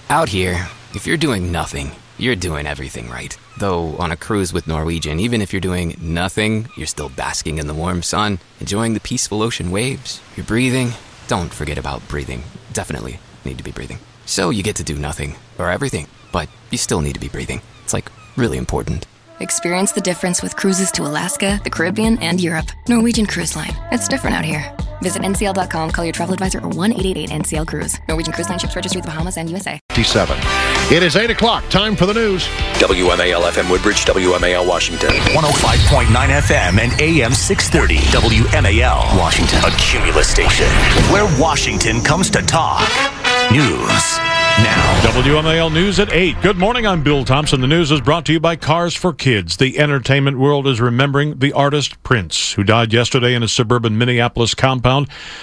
Out here, if you're doing nothing, you're doing everything right. Though on a cruise with Norwegian, even if you're doing nothing, you're still basking in the warm sun, enjoying the peaceful ocean waves. You're breathing. Don't forget about breathing. Definitely need to be breathing. So you get to do nothing, or everything, but you still need to be breathing. It's really important. Experience the difference with cruises to Alaska, the Caribbean, and Europe. Norwegian Cruise Line. It's different out here. Visit ncl.com, call your travel advisor, or 1-888-NCL-CRUISE. Norwegian Cruise Line ships registry the Bahamas and USA. 57. It is 8 o'clock. Time for the news. WMAL FM Woodbridge, WMAL Washington. 105.9 FM and AM 630. WMAL Washington. A Cumulus station where Washington comes to talk. News now. WMAL News at 8. Good morning, I'm Bill Thompson. The news is brought to you by Cars for Kids. The entertainment world is remembering the artist Prince, who died yesterday in a suburban Minneapolis compound.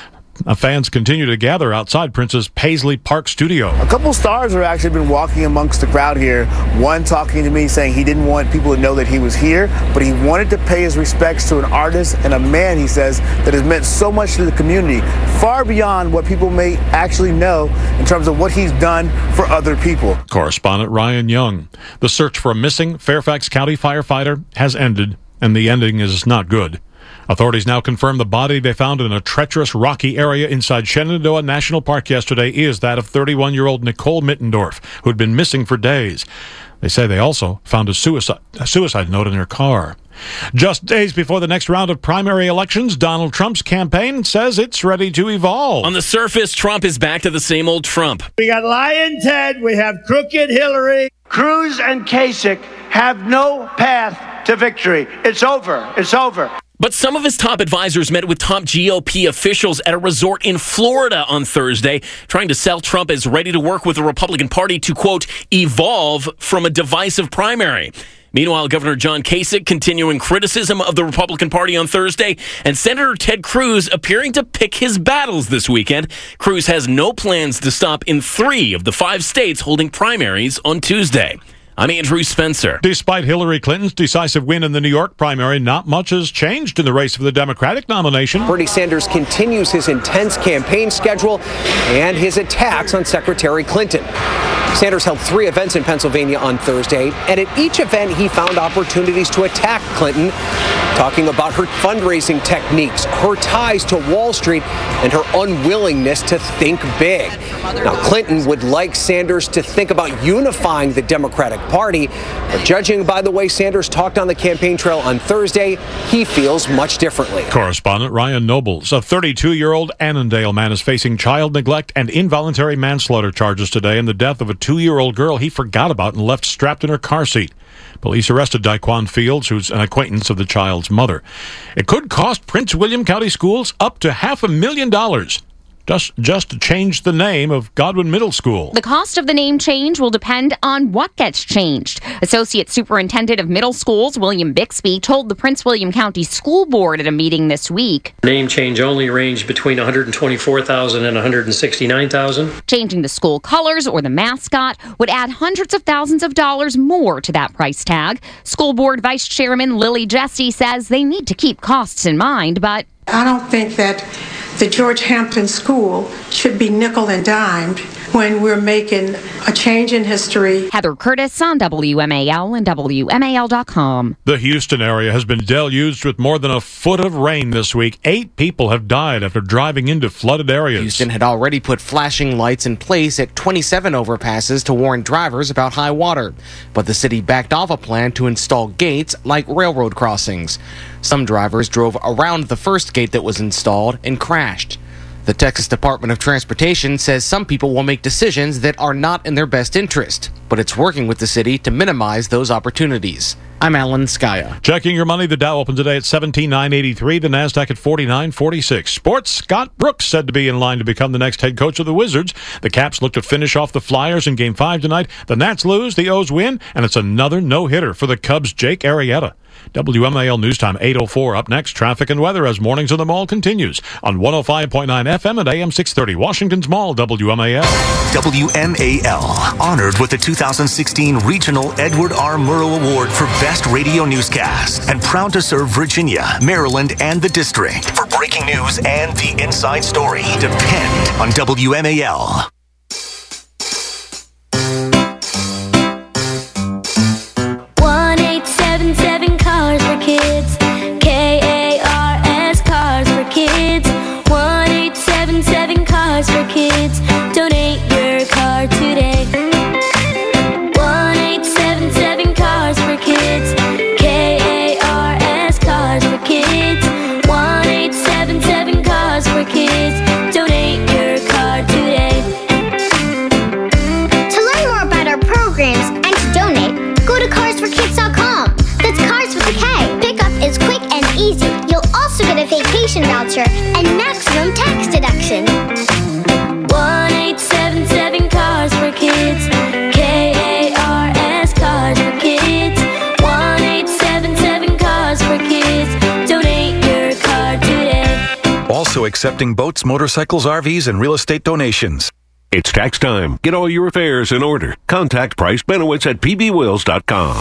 Fans continue to gather outside Prince's Paisley Park studio. A couple stars have actually been walking amongst the crowd here. One talking to me saying he didn't want people to know that he was here, but he wanted to pay his respects to an artist and a man, he says, that has meant so much to the community, far beyond what people may actually know in terms of what he's done for other people. Correspondent Ryan Young. The search for a missing Fairfax County firefighter has ended, and the ending is not good. Authorities now confirm the body they found in a treacherous rocky area inside Shenandoah National Park yesterday is that of 31-year-old Nicole Mittendorf, who had been missing for days. They say they also found a suicide note in her car. Just days before the next round of primary elections, Donald Trump's campaign says it's ready to evolve. On the surface, Trump is back to the same old Trump. We got lying Ted, we have crooked Hillary. Cruz and Kasich have no path to victory. It's over. It's over. But some of his top advisors met with top GOP officials at a resort in Florida on Thursday, trying to sell Trump as ready to work with the Republican Party to, quote, evolve from a divisive primary. Meanwhile, Governor John Kasich continuing criticism of the Republican Party on Thursday, and Senator Ted Cruz appearing to pick his battles this weekend. Cruz has no plans to stop in 3 of the 5 states holding primaries on Tuesday. I'm Andrew Spencer. Despite Hillary Clinton's decisive win in the New York primary, not much has changed in the race for the Democratic nomination. Bernie Sanders continues his intense campaign schedule and his attacks on Secretary Clinton. Sanders held 3 events in Pennsylvania on Thursday, and at each event he found opportunities to attack Clinton, talking about her fundraising techniques, her ties to Wall Street, and her unwillingness to think big. Now, Clinton would like Sanders to think about unifying the Democratic Party, but judging by the way Sanders talked on the campaign trail on Thursday, he feels much differently. Correspondent Ryan Nobles. A 32-year-old Annandale man is facing child neglect and involuntary manslaughter charges today in the death of a 2-year-old girl he forgot about and left strapped in her car seat. Police arrested Daquan Fields, who's an acquaintance of the child's mother. It could cost Prince William County Schools up to $500,000. Just to change the name of Godwin Middle School. The cost of the name change will depend on what gets changed. Associate Superintendent of Middle Schools, William Bixby, told the Prince William County School Board at a meeting this week. Name change only ranged between $124,000 and $169,000. Changing the school colors or the mascot would add hundreds of thousands of dollars more to that price tag. School Board Vice Chairman Lily Jesse says they need to keep costs in mind, but I don't think that the George Hampton School should be nickel and dimed when we're making a change in history. Heather Curtis on WMAL and WMAL.com. The Houston area has been deluged with more than a foot of rain this week. 8 people have died after driving into flooded areas. Houston had already put flashing lights in place at 27 overpasses to warn drivers about high water. But the city backed off a plan to install gates like railroad crossings. Some drivers drove around the first gate that was installed and crashed. The Texas Department of Transportation says some people will make decisions that are not in their best interest, but it's working with the city to minimize those opportunities. I'm Alan Skaya. Checking your money, the Dow opened today at 17,983, the Nasdaq at 49.46. Sports, Scott Brooks said to be in line to become the next head coach of the Wizards. The Caps look to finish off the Flyers in Game 5 tonight. The Nats lose, the O's win, and it's another no-hitter for the Cubs' Jake Arrieta. WMAL News Time 8:04. Up next, traffic and weather as Mornings in the Mall continues on 105.9 FM and AM 630. Washington's Mall, WMAL. WMAL, honored with the 2016 Regional Edward R. Murrow Award for Best Radio Newscast, and proud to serve Virginia, Maryland, and the District. For breaking news and the inside story, depend on WMAL. voucher and maximum tax deduction. 1-877-CARS for kids. KARS, Cars for Kids. 1-877-CARS for kids. Donate your car today. Also accepting boats, motorcycles, RVs, and real estate donations. It's tax time. Get all your affairs in order. Contact Price Benowitz at pbwills.com.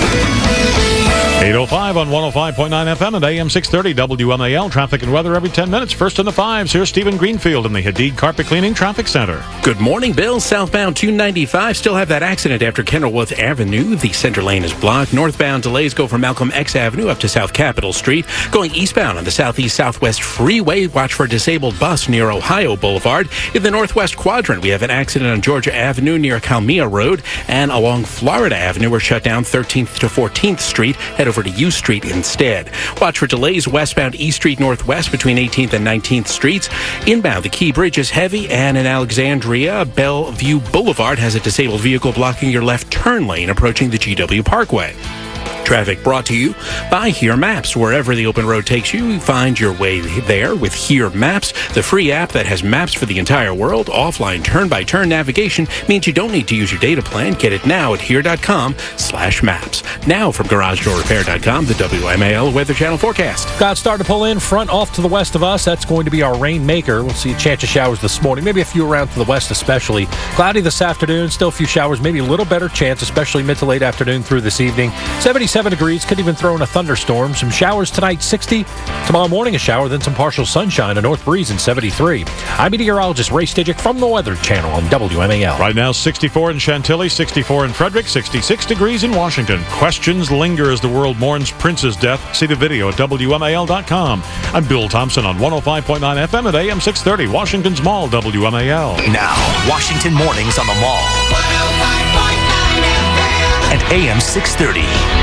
8:05 on 105.9 FM and AM 630 WMAL. Traffic and weather every 10 minutes. First in the fives, here's Stephen Greenfield in the Hadid Carpet Cleaning Traffic Center. Good morning, Bill. Southbound 295 still have that accident after Kenilworth Avenue. The center lane is blocked. Northbound delays go from Malcolm X Avenue up to South Capitol Street. Going eastbound on the southeast-southwest freeway, watch for a disabled bus near Ohio Boulevard. In the northwest quadrant, we have an accident on Georgia Avenue near Calmia Road. And along Florida Avenue, we're shut down 13th to 14th Street. Head over to U Street instead. Watch for delays westbound East Street Northwest between 18th and 19th Streets. Inbound, the Key Bridge is heavy, and in Alexandria, Bellevue Boulevard has a disabled vehicle blocking your left turn lane approaching the GW Parkway. Traffic brought to you by Here Maps. Wherever the open road takes you, find your way there with Here Maps, the free app that has maps for the entire world. Offline turn-by-turn navigation means you don't need to use your data plan. Get it now at here.com/maps. Now from GarageDoorRepair.com, the WMAL Weather Channel forecast. Clouds start to pull in front off to the west of us. That's going to be our rainmaker. We'll see a chance of showers this morning, maybe a few around to the west especially. Cloudy this afternoon, still a few showers, maybe a little better chance, especially mid to late afternoon through this evening. 77 degrees, could even throw in a thunderstorm. Some showers tonight, 60. Tomorrow morning a shower, then some partial sunshine, a north breeze in 73. I'm meteorologist Ray Stijic from the Weather Channel on WMAL. Right now, 64 in Chantilly, 64 in Frederick, 66 degrees in Washington. Questions linger as the world mourns Prince's death. See the video at WMAL.com. I'm Bill Thompson on 105.9 FM at AM 630, Washington's Mall, WMAL. Now, Washington Mornings on the Mall. 105.9 FM and AM 630.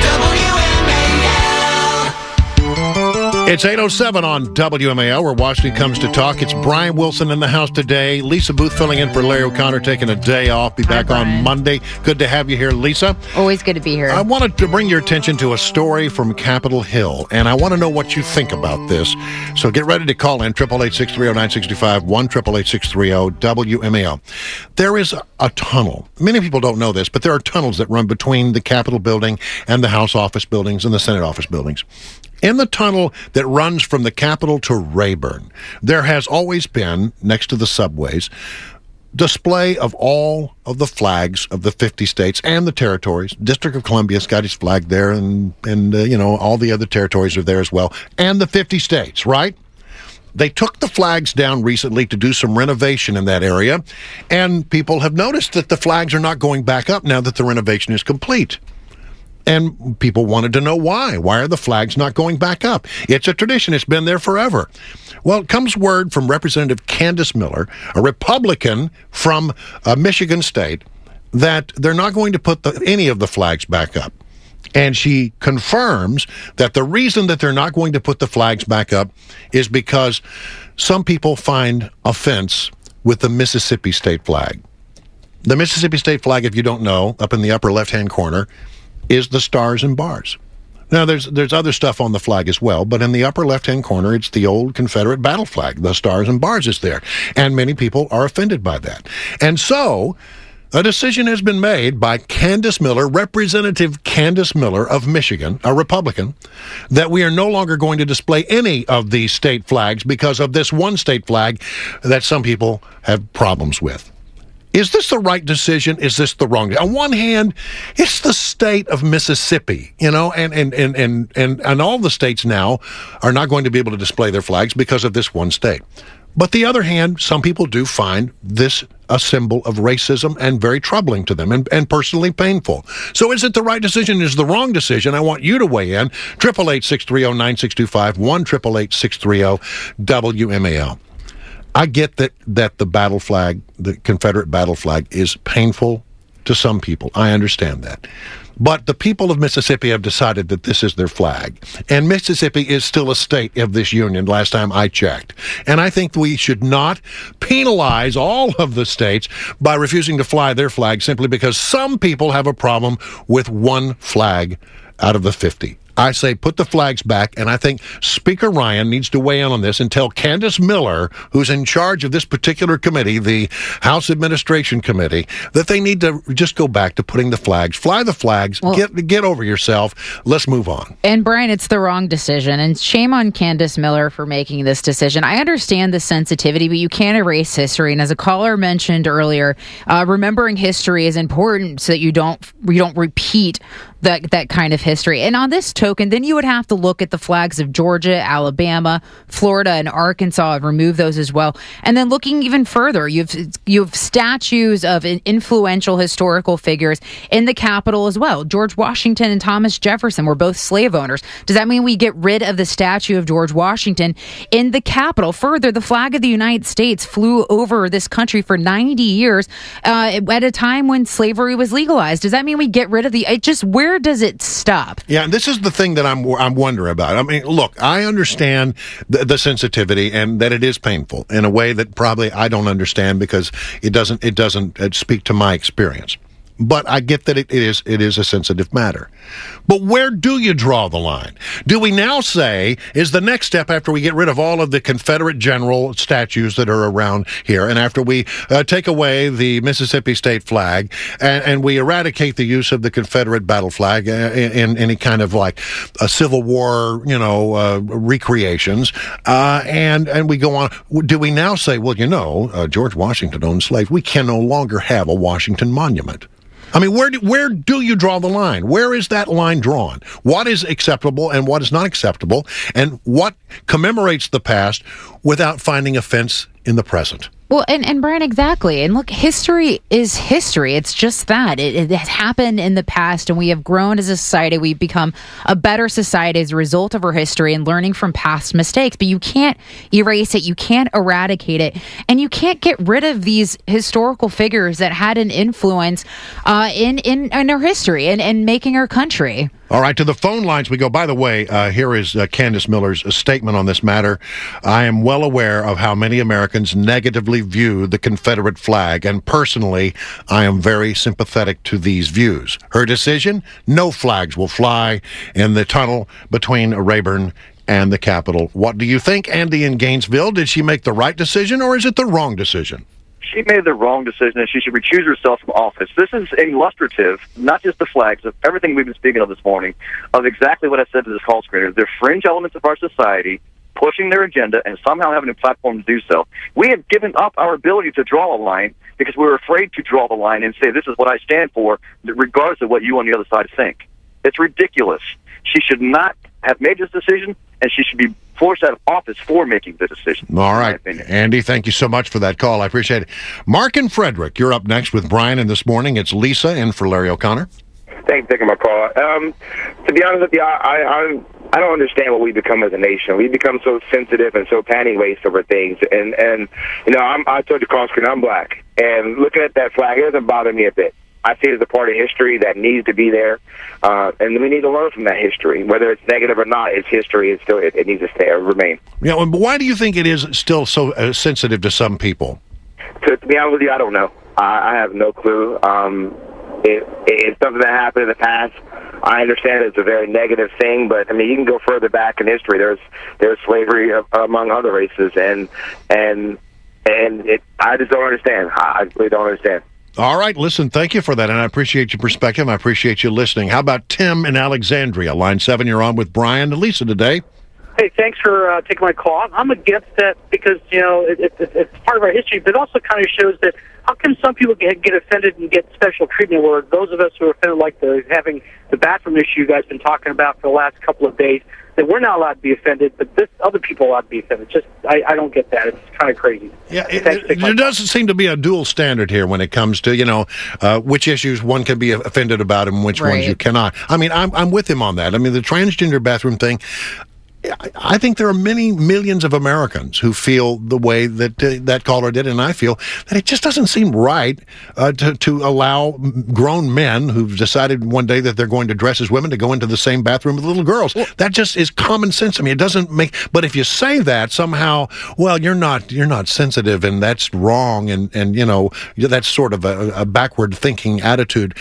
It's 8:07 on WMAL, where Washington comes to talk. It's Brian Wilson in the house today. Lisa Booth filling in for Larry O'Connor, taking a day off. Be back on Monday. Good to have you here, Lisa. Always good to be here. I wanted to bring your attention to a story from Capitol Hill, and I want to know what you think about this. So get ready to call in, 888-630-9665, 1-888-630-WMAL. There is a tunnel. Many people don't know this, but there are tunnels that run between the Capitol building and the House office buildings and the Senate office buildings. In the tunnel that runs from the Capitol to Rayburn, there has always been, next to the subways, display of all of the flags of the 50 states and the territories. District of Columbia's got its flag there, and all the other territories are there as well, and the 50 states, right? They took the flags down recently to do some renovation in that area, and people have noticed that the flags are not going back up now that the renovation is complete. And people wanted to know why. Why are the flags not going back up? It's a tradition. It's been there forever. Well, it comes word from Representative Candace Miller, a Republican from Michigan State, that they're not going to put any of the flags back up. And she confirms that the reason that they're not going to put the flags back up is because some people find offense with the Mississippi state flag. The Mississippi state flag, if you don't know, up in the upper left-hand corner, is the stars and bars. Now, there's other stuff on the flag as well, but in the upper left-hand corner, it's the old Confederate battle flag. The stars and bars is there, and many people are offended by that. And so, a decision has been made by Candace Miller, Representative Candace Miller of Michigan, a Republican, that we are no longer going to display any of these state flags because of this one state flag that some people have problems with. Is this the right decision? Is this the wrong? On one hand, it's the state of Mississippi, and all the states now are not going to be able to display their flags because of this one state. But the other hand, some people do find this a symbol of racism and very troubling to them and personally painful. So is it the right decision? Is it the wrong decision? I want you to weigh in. 888-630-9625, 1-888-630-WMAL. I get that the battle flag, the Confederate battle flag, is painful to some people. I understand that. But the people of Mississippi have decided that this is their flag. And Mississippi is still a state of this union, last time I checked. And I think we should not penalize all of the states by refusing to fly their flag simply because some people have a problem with one flag out of the 50. I say put the flags back, and I think Speaker Ryan needs to weigh in on this and tell Candace Miller, who's in charge of this particular committee, the House Administration Committee, that they need to just go back to putting the flags, fly the flags, get over yourself, let's move on. And Brian, it's the wrong decision, and shame on Candace Miller for making this decision. I understand the sensitivity, but you can't erase history, and as a caller mentioned earlier, remembering history is important so that you don't repeat that kind of history. And on this token, then you would have to look at the flags of Georgia, Alabama, Florida, and Arkansas and remove those as well. And then looking even further, you have statues of influential historical figures in the Capitol as well. George Washington and Thomas Jefferson were both slave owners. Does that mean we get rid of the statue of George Washington in the Capitol? Further, the flag of the United States flew over this country for 90 years at a time when slavery was legalized. Does that mean we get rid of where does it stop? Yeah, and this is the thing that I'm wondering about. I mean, look, I understand the sensitivity and that it is painful in a way that probably I don't understand because it doesn't speak to my experience. But I get that it is a sensitive matter. But where do you draw the line? Do we now say, is the next step after we get rid of all of the Confederate general statues that are around here, and after we take away the Mississippi state flag, and we eradicate the use of the Confederate battle flag in any kind of like a Civil War, recreations, and we go on, do we now say, well, George Washington owned slaves. We can no longer have a Washington monument. I mean, where do you draw the line? Where is that line drawn? What is acceptable and what is not acceptable? And what commemorates the past without finding offense in the present? Well, and Brian, exactly. And look, history is history. It's just that. It has happened in the past, and we have grown as a society. We've become a better society as a result of our history and learning from past mistakes. But you can't erase it. You can't eradicate it. And you can't get rid of these historical figures that had an influence in our history and making our country. All right, to the phone lines we go. By the way, here is Candace Miller's statement on this matter. I am well aware of how many Americans negatively view the Confederate flag, and personally, I am very sympathetic to these views. Her decision? No flags will fly in the tunnel between Rayburn and the Capitol. What do you think, Andy in Gainesville? Did she make the right decision, or is it the wrong decision? She made the wrong decision, and she should recuse herself from office. This is illustrative, not just the flags, of everything we've been speaking of this morning, of exactly what I said to this call screener. They're fringe elements of our society, pushing their agenda, and somehow having a platform to do so. We have given up our ability to draw a line because we're afraid to draw the line and say, this is what I stand for, regardless of what you on the other side think. It's ridiculous. She should not have made this decision, and she should be forced out of office for making the decision. All right, Andy, thank you so much for that call. I appreciate it. Mark and Frederick, you're up next with Brian, and this morning it's Lisa in for Larry O'Connor. Thanks for taking my call. To be honest with you, I don't understand what we become as a nation. We become so sensitive and so panty-laced over things. And I told the call screen, I'm black. And looking at that flag, it doesn't bother me a bit. I see it as a part of history that needs to be there, and we need to learn from that history. Whether it's negative or not, it's history. It needs to stay or remain. Yeah, but why do you think it is still so sensitive to some people? To be honest with you, I don't know. I have no clue. It's something that happened in the past. I understand it's a very negative thing, but I mean, you can go further back in history. There's slavery among other races, and I just don't understand. I really don't understand. All right, listen, thank you for that, and I appreciate your perspective. I appreciate you listening. How about Tim in Alexandria? Line 7, you're on with Brian and Lisa today. Hey, thanks for taking my call. I'm against that because, it's part of our history, but it also kind of shows that how come some people get offended and get special treatment where those of us who are offended, like having the bathroom issue you guys have been talking about for the last couple of days, that we're not allowed to be offended, but other people are allowed to be offended. I don't get that. It's kind of crazy. Yeah, there doesn't seem to be a dual standard here when it comes to, which issues one can be offended about and which ones you cannot. I mean, I'm with him on that. I mean, the transgender bathroom thing, I think there are many millions of Americans who feel the way that that caller did, and I feel that it just doesn't seem right to allow grown men who've decided one day that they're going to dress as women to go into the same bathroom with little girls. Well, that just is common sense. I mean, it doesn't make. But if you say that somehow, well, you're not sensitive, and that's wrong, and that's sort of a backward thinking attitude.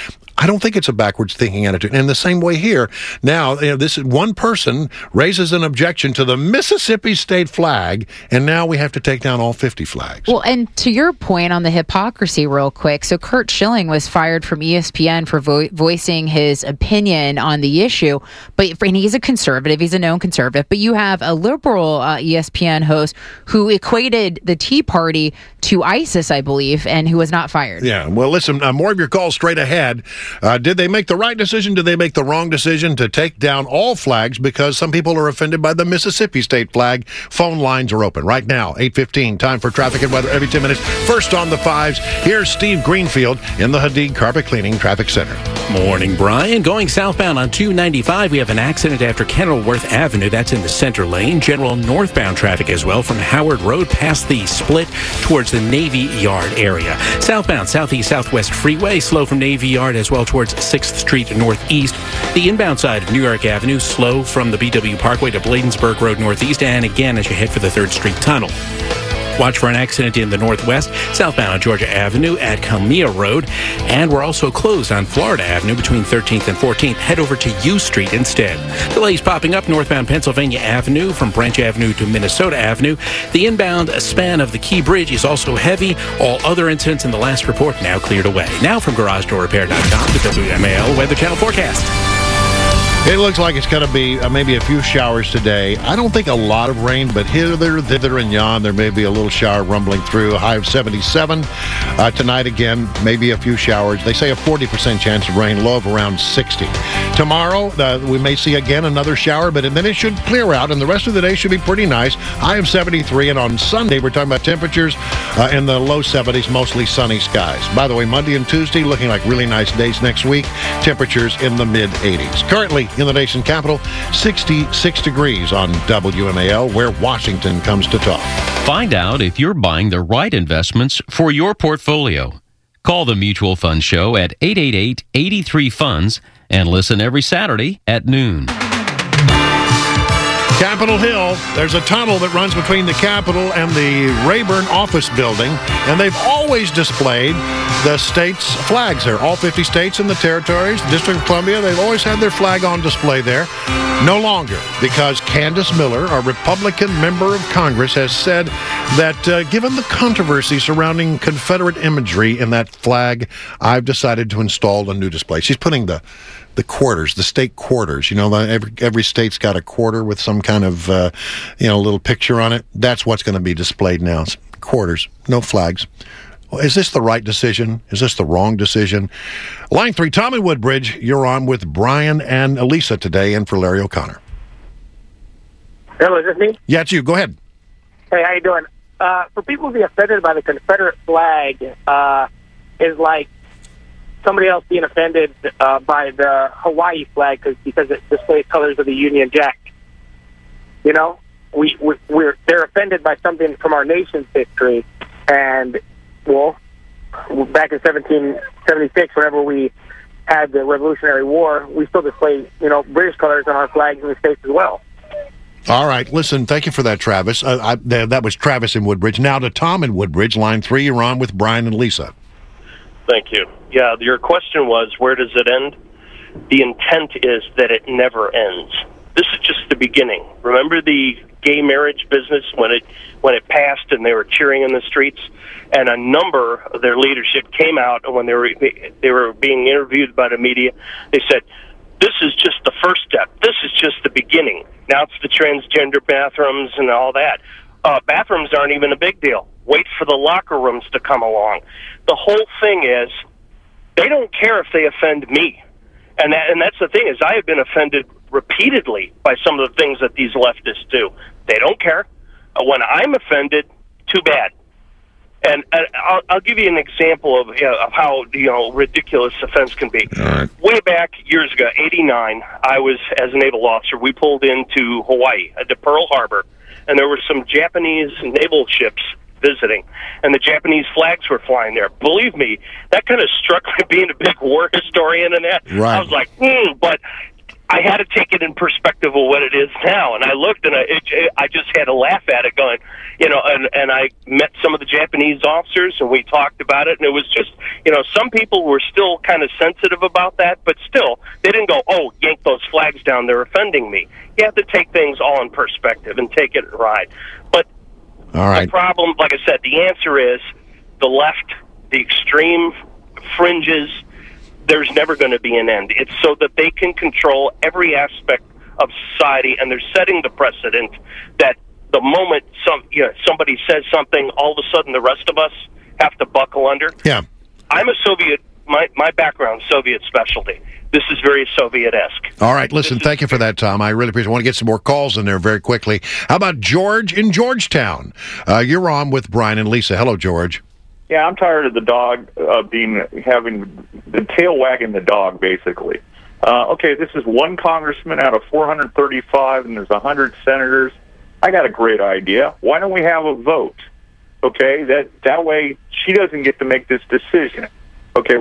I don't think it's a backwards thinking attitude. And the same way here. Now, this is one person raises an objection to the Mississippi state flag, and now we have to take down all 50 flags. Well, and to your point on the hypocrisy real quick, so Curt Schilling was fired from ESPN for voicing his opinion on the issue, and he's a conservative, he's a known conservative, but you have a liberal ESPN host who equated the Tea Party to ISIS, I believe, and who was not fired. Yeah, well, listen, more of your calls straight ahead. Did they make the right decision? Did they make the wrong decision to take down all flags because some people are offended by the Mississippi state flag? Phone lines are open right now, 8:15. Time for traffic and weather every 10 minutes. First on the fives, here's Steve Greenfield in the Hadid Carpet Cleaning Traffic Center. Morning, Brian. Going southbound on 295, we have an accident after Kenilworth Avenue. That's in the center lane. General northbound traffic as well from Howard Road past the split towards the Navy Yard area. Southbound Southeast Southwest Freeway, slow from Navy Yard as well towards 6th Street Northeast. The inbound side of New York Avenue, slow from the BW Parkway to Bladensburg Road Northeast, and again as you head for the 3rd Street Tunnel. Watch for an accident in the northwest, southbound on Georgia Avenue at Calmia Road. And we're also closed on Florida Avenue between 13th and 14th. Head over to U Street instead. Delays popping up northbound Pennsylvania Avenue from Branch Avenue to Minnesota Avenue. The inbound span of the Key Bridge is also heavy. All other incidents in the last report now cleared away. Now from GarageDoorRepair.com, the WMAL Weather Channel forecast. It looks like it's going to be maybe a few showers today. I don't think a lot of rain, but hither, thither, and yon, there may be a little shower rumbling through. A high of 77. Tonight, again, maybe a few showers. They say a 40% chance of rain, low of around 60. Tomorrow, we may see again another shower, but then it should clear out, and the rest of the day should be pretty nice. High of 73, and on Sunday, we're talking about temperatures in the low 70s, mostly sunny skies. By the way, Monday and Tuesday looking like really nice days next week. Temperatures in the mid-80s. Currently, in the nation capital, 66 degrees on WMAL, where Washington comes to talk. Find out if you're buying the right investments for your portfolio. Call the Mutual Fund Show at 888-83-FUNDS and listen every Saturday at noon. Capitol Hill, there's a tunnel that runs between the Capitol and the Rayburn office building, and they've always displayed the state's flags there. All 50 states and the territories, the District of Columbia, they've always had their flag on display there. No longer, because Candace Miller, a Republican member of Congress, has said that given the controversy surrounding Confederate imagery in that flag, I've decided to install a new display. She's putting the quarters, the state quarters. You know, every state's got a quarter with some kind of, little picture on it. That's what's going to be displayed now. It's quarters, no flags. Is this the right decision? Is this the wrong decision? Line 3, Tommy Woodbridge, you're on with Brian and Elisa today, and for Larry O'Connor. Hello, is this me? Yeah, it's you. Go ahead. Hey, how you doing? For people to be offended by the Confederate flag is like somebody else being offended by the Hawaii flag because it displays colors of the Union Jack. You know, they're offended by something from our nation's history, and well, back in 1776, whenever we had the Revolutionary War, we still display British colors on our flags in the States as well. All right, listen, thank you for that, Travis. That was Travis in Woodbridge. Now to Tom in Woodbridge, line 3, you're on with Brian and Lisa. Thank you. Yeah, your question was, where does it end? The intent is that it never ends. This is just the beginning. Remember the gay marriage business when it passed and they were cheering in the streets, and a number of their leadership came out, and when they were being interviewed by the media, they said, "This is just the first step. This is just the beginning. Now it's the transgender bathrooms and all that. Bathrooms aren't even a big deal. Wait for the locker rooms to come along." The whole thing is, they don't care if they offend me. And that's the thing, is I have been offended repeatedly by some of the things that these leftists do. They don't care. When I'm offended, too bad. And I'll give you an example of how ridiculous offense can be. Right. Way back years ago, 89, I was, as a naval officer, we pulled into Hawaii, to Pearl Harbor, and there were some Japanese naval ships visiting, and the Japanese flags were flying there. Believe me, that kind of struck me, being a big war historian and that. Right. I was like, but I had to take it in perspective of what it is now, and I looked and I just had to laugh at it, going, and I met some of the Japanese officers and we talked about it, and it was just, some people were still kind of sensitive about that, but still, they didn't go, oh, yank those flags down, they're offending me. You have to take things all in perspective and take it right. But all right. The problem, like I said, the answer is the left, the extreme fringes. There's never going to be an end. It's so that they can control every aspect of society, and they're setting the precedent that the moment somebody says something, all of a sudden the rest of us have to buckle under. Yeah. I'm a Soviet. My background's Soviet specialty. This is very Soviet-esque. All right, listen, thank you for that, Tom. I really appreciate it. I want to get some more calls in there very quickly. How about George in Georgetown? You're on with Brian and Lisa. Hello, George. Yeah, I'm tired of the dog having the tail wagging the dog, basically. Okay, this is one congressman out of 435, and there's 100 senators. I got a great idea. Why don't we have a vote? Okay, that way she doesn't get to make this decision. Okay,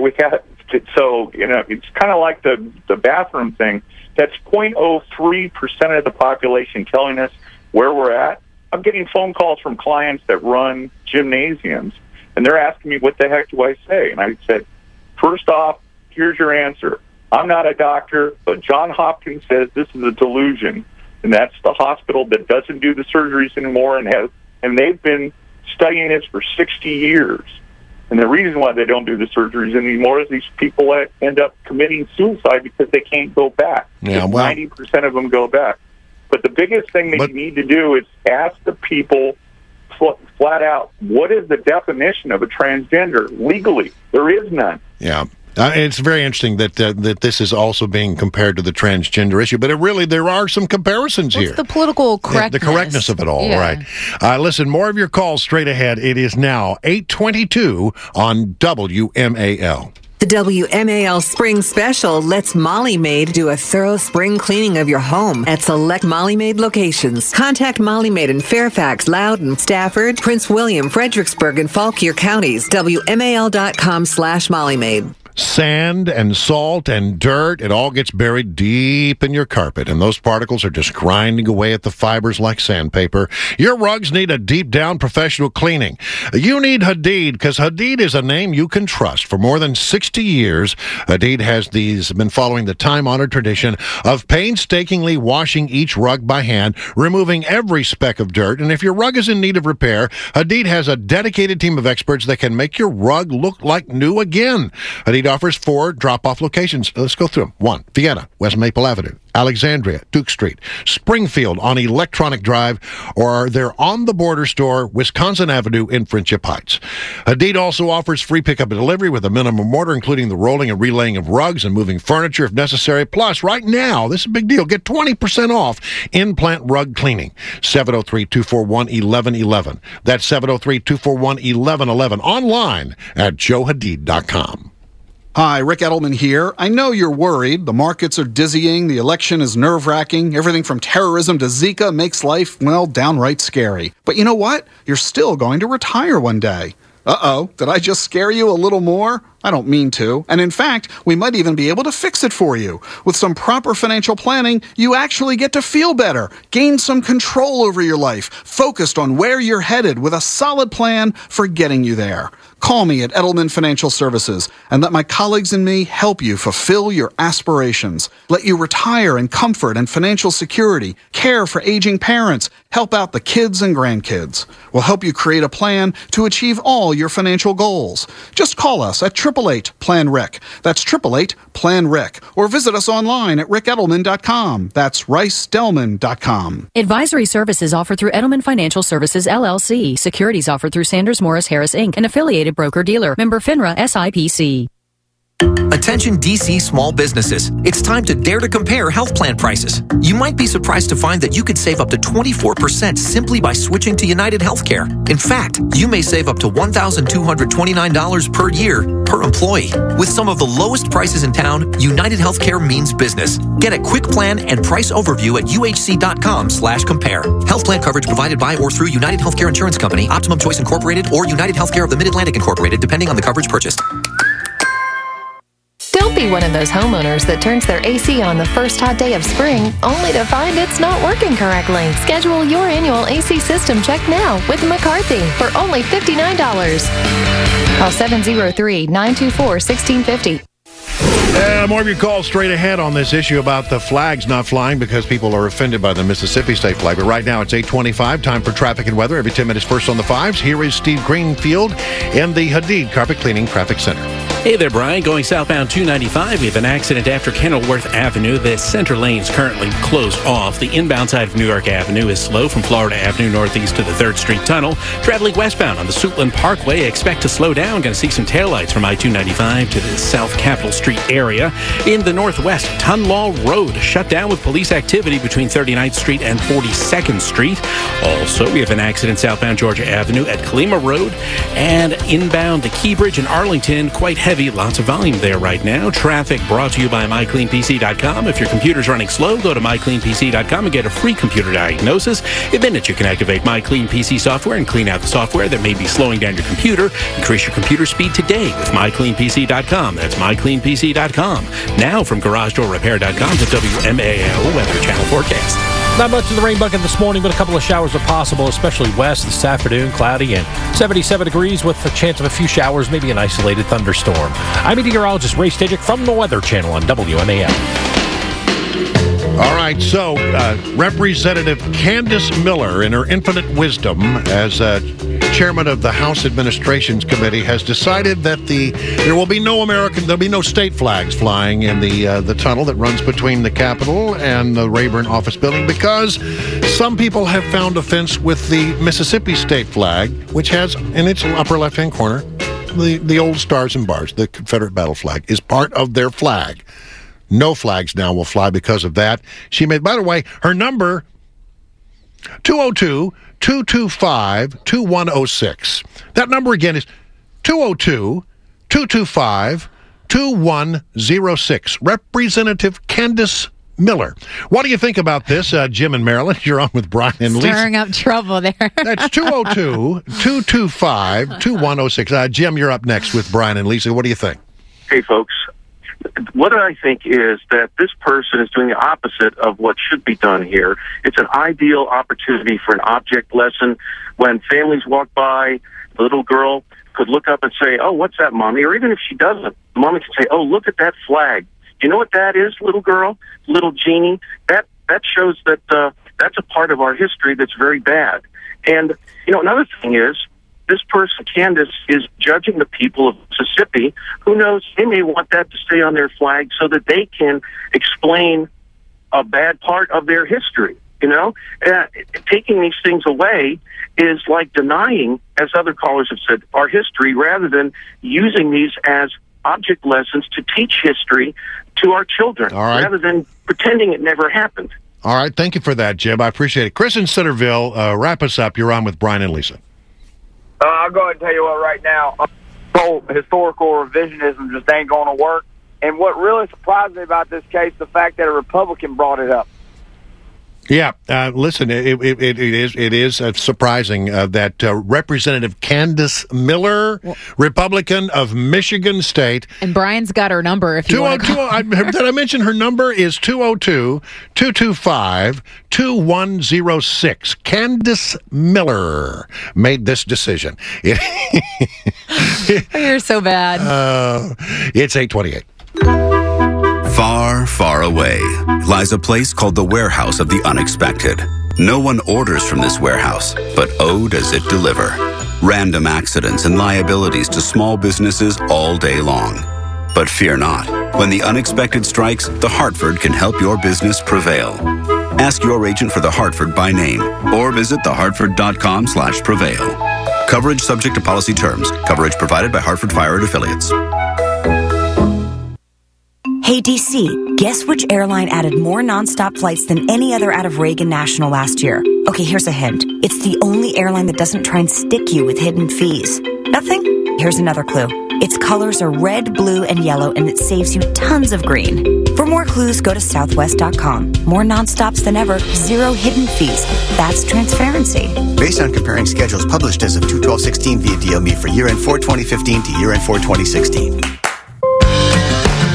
it's kind of like the bathroom thing. That's 0.03% of the population telling us where we're at. I'm getting phone calls from clients that run gymnasiums, and they're asking me, what the heck do I say? And I said, first off, here's your answer. I'm not a doctor, but Johns Hopkins says this is a delusion, and that's the hospital that doesn't do the surgeries anymore, and they've been studying this for 60 years. And the reason why they don't do the surgeries anymore is these people end up committing suicide because they can't go back. Yeah, 90% of them go back. But the biggest thing that you need to do is ask the people flat out, what is the definition of a transgender legally? There is none. Yeah. It's very interesting that this is also being compared to the transgender issue, but there are some comparisons here. What's the political correctness? The correctness of it all, right. Listen, more of your calls straight ahead. It is now 8:22 on WMAL. The WMAL Spring Special lets Molly Maid do a thorough spring cleaning of your home at select Molly Maid locations. Contact Molly Maid in Fairfax, Loudoun, Stafford, Prince William, Fredericksburg, and Fauquier counties. WMAL.com/Molly Maid. Sand and salt and dirt, it all gets buried deep in your carpet, and those particles are just grinding away at the fibers like sandpaper. Your rugs need a deep-down professional cleaning. You need Hadid, because Hadid is a name you can trust. For more than 60 years, Hadid has been following the time-honored tradition of painstakingly washing each rug by hand, removing every speck of dirt, and if your rug is in need of repair, Hadid has a dedicated team of experts that can make your rug look like new again. Hadid offers 4 drop-off locations. Let's go through them. 1, Vienna, West Maple Avenue, Alexandria, Duke Street, Springfield on Electronic Drive, or their on-the-border store, Wisconsin Avenue in Friendship Heights. Hadid also offers free pickup and delivery with a minimum order, including the rolling and relaying of rugs and moving furniture if necessary. Plus, right now, this is a big deal, get 20% off in-plant rug cleaning. 703-241-1111. That's 703-241-1111. Online at joehadid.com. Hi, Rick Edelman here. I know you're worried. The markets are dizzying. The election is nerve-wracking. Everything from terrorism to Zika makes life, well, downright scary. But you know what? You're still going to retire one day. Uh-oh, did I just scare you a little more? I don't mean to. And in fact, we might even be able to fix it for you. With some proper financial planning, you actually get to feel better, gain some control over your life, focused on where you're headed with a solid plan for getting you there. Call me at Edelman Financial Services and let my colleagues and me help you fulfill your aspirations. Let you retire in comfort and financial security, care for aging parents, help out the kids and grandkids. We'll help you create a plan to achieve all your financial goals. Just call us at 888-PLAN-RIC. That's 888-PLAN-RIC. Or visit us online at rickedelman.com. That's ricedelman.com. Advisory services offered through Edelman Financial Services, LLC. Securities offered through Sanders Morris Harris, Inc., an affiliated broker-dealer. Member FINRA SIPC. Attention DC small businesses. It's time to dare to compare health plan prices. You might be surprised to find that you could save up to 24% simply by switching to United Healthcare. In fact, you may save up to $1,229 per year per employee. With some of the lowest prices in town, United Healthcare means business. Get a quick plan and price overview at uhc.com/compare. Health plan coverage provided by or through United Healthcare Insurance Company, Optimum Choice Incorporated, or United Healthcare of the Mid-Atlantic Incorporated, depending on the coverage purchased. Don't Don't be one of those homeowners that turns their AC on the first hot day of spring, only to find it's not working correctly. Schedule your annual AC system check now with McCarthy for only $59. Call 703-924-1650. More of your calls straight ahead on this issue about the flags not flying because people are offended by the Mississippi state flag. But right now it's 8:25, time for traffic and weather. Every 10 minutes first on the fives. Here is Steve Greenfield in the Hadid Carpet Cleaning Traffic Center. Hey there, Brian. Going southbound 295, we have an accident after Kenilworth Avenue. The center lane is currently closed off. The inbound side of New York Avenue is slow from Florida Avenue northeast to the 3rd Street Tunnel. Traveling westbound on the Suitland Parkway, expect to slow down. Going to see some taillights from I-295 to the South Capitol Street area. In the northwest, Tunlaw Road shut down with police activity between 39th Street and 42nd Street. Also, we have an accident southbound Georgia Avenue at Kalima Road. And inbound the Key Bridge in Arlington, quite heavy. Lots of volume there right now. Traffic brought to you by MyCleanPC.com. If your computer's running slow, go to MyCleanPC.com and get a free computer diagnosis. In minutes, you can activate MyCleanPC software and clean out the software that may be slowing down your computer. Increase your computer speed today with MyCleanPC.com. That's MyCleanPC.com. Now from GarageDoorRepair.com to WMAL Weather Channel forecast. Not much in the rain bucket this morning, but a couple of showers are possible, especially west this afternoon. Cloudy and 77 degrees with a chance of a few showers, maybe an isolated thunderstorm. I'm meteorologist Ray Stajic from the Weather Channel on WMAL. All right, so Representative Candace Miller, in her infinite wisdom as chairman of the House Administrations Committee, has decided that there'll be no state flags flying in the tunnel that runs between the Capitol and the Rayburn office building because some people have found offense with the Mississippi state flag, which has in its upper left-hand corner the old stars and bars, the Confederate battle flag, is part of their flag. No flags now will fly because of that. She made, by the way, her number, 202-225-2106. That number again is 202-225-2106. Representative Candace Miller. What do you think about this, Jim in Maryland? You're on with Brian and Lisa. Stirring up trouble there. That's 202-225-2106. Jim, you're up next with Brian and Lisa. What do you think? Hey, folks. What I think is that this person is doing the opposite of what should be done here. It's an ideal opportunity for an object lesson. When families walk by, the little girl could look up and say, "Oh, what's that, Mommy?" Or even if she doesn't, the mommy can say, "Oh, look at that flag. You know what that is, little girl, little Jeannie? That shows that that's a part of our history that's very bad." And, another thing is, this person, Candace, is judging the people of Mississippi. Who knows? They may want that to stay on their flag so that they can explain a bad part of their history. Taking these things away is like denying, as other callers have said, our history, rather than using these as object lessons to teach history to our children, rather than pretending it never happened. All right. Thank you for that, Jim. I appreciate it. Chris in Centerville, wrap us up. You're on with Brian and Lisa. I'll go ahead and tell you what right now. Historical revisionism just ain't going to work. And what really surprised me about this case, the fact that a Republican brought it up. Yeah, listen, it is surprising that Representative Candace Miller, Republican of Michigan State. And Brian's got her number if you want to call. Did I mention her number is 202-225-2106. Candace Miller made this decision. You're so bad. It's 8:28. Far, far away lies a place called the Warehouse of the Unexpected. No one orders from this warehouse, but oh, does it deliver. Random accidents and liabilities to small businesses all day long. But fear not. When the unexpected strikes, the Hartford can help your business prevail. Ask your agent for the Hartford by name or visit thehartford.com/prevail. Coverage subject to policy terms. Coverage provided by Hartford Fire and Affiliates. Hey, DC, guess which airline added more nonstop flights than any other out of Reagan National last year? Okay, here's a hint. It's the only airline that doesn't try and stick you with hidden fees. Nothing? Here's another clue. Its colors are red, blue, and yellow, and it saves you tons of green. For more clues, go to southwest.com. More nonstops than ever, zero hidden fees. That's transparency. Based on comparing schedules published as of 2/12/16 via DLME for year-end 4/2015 to year-end 4/2016.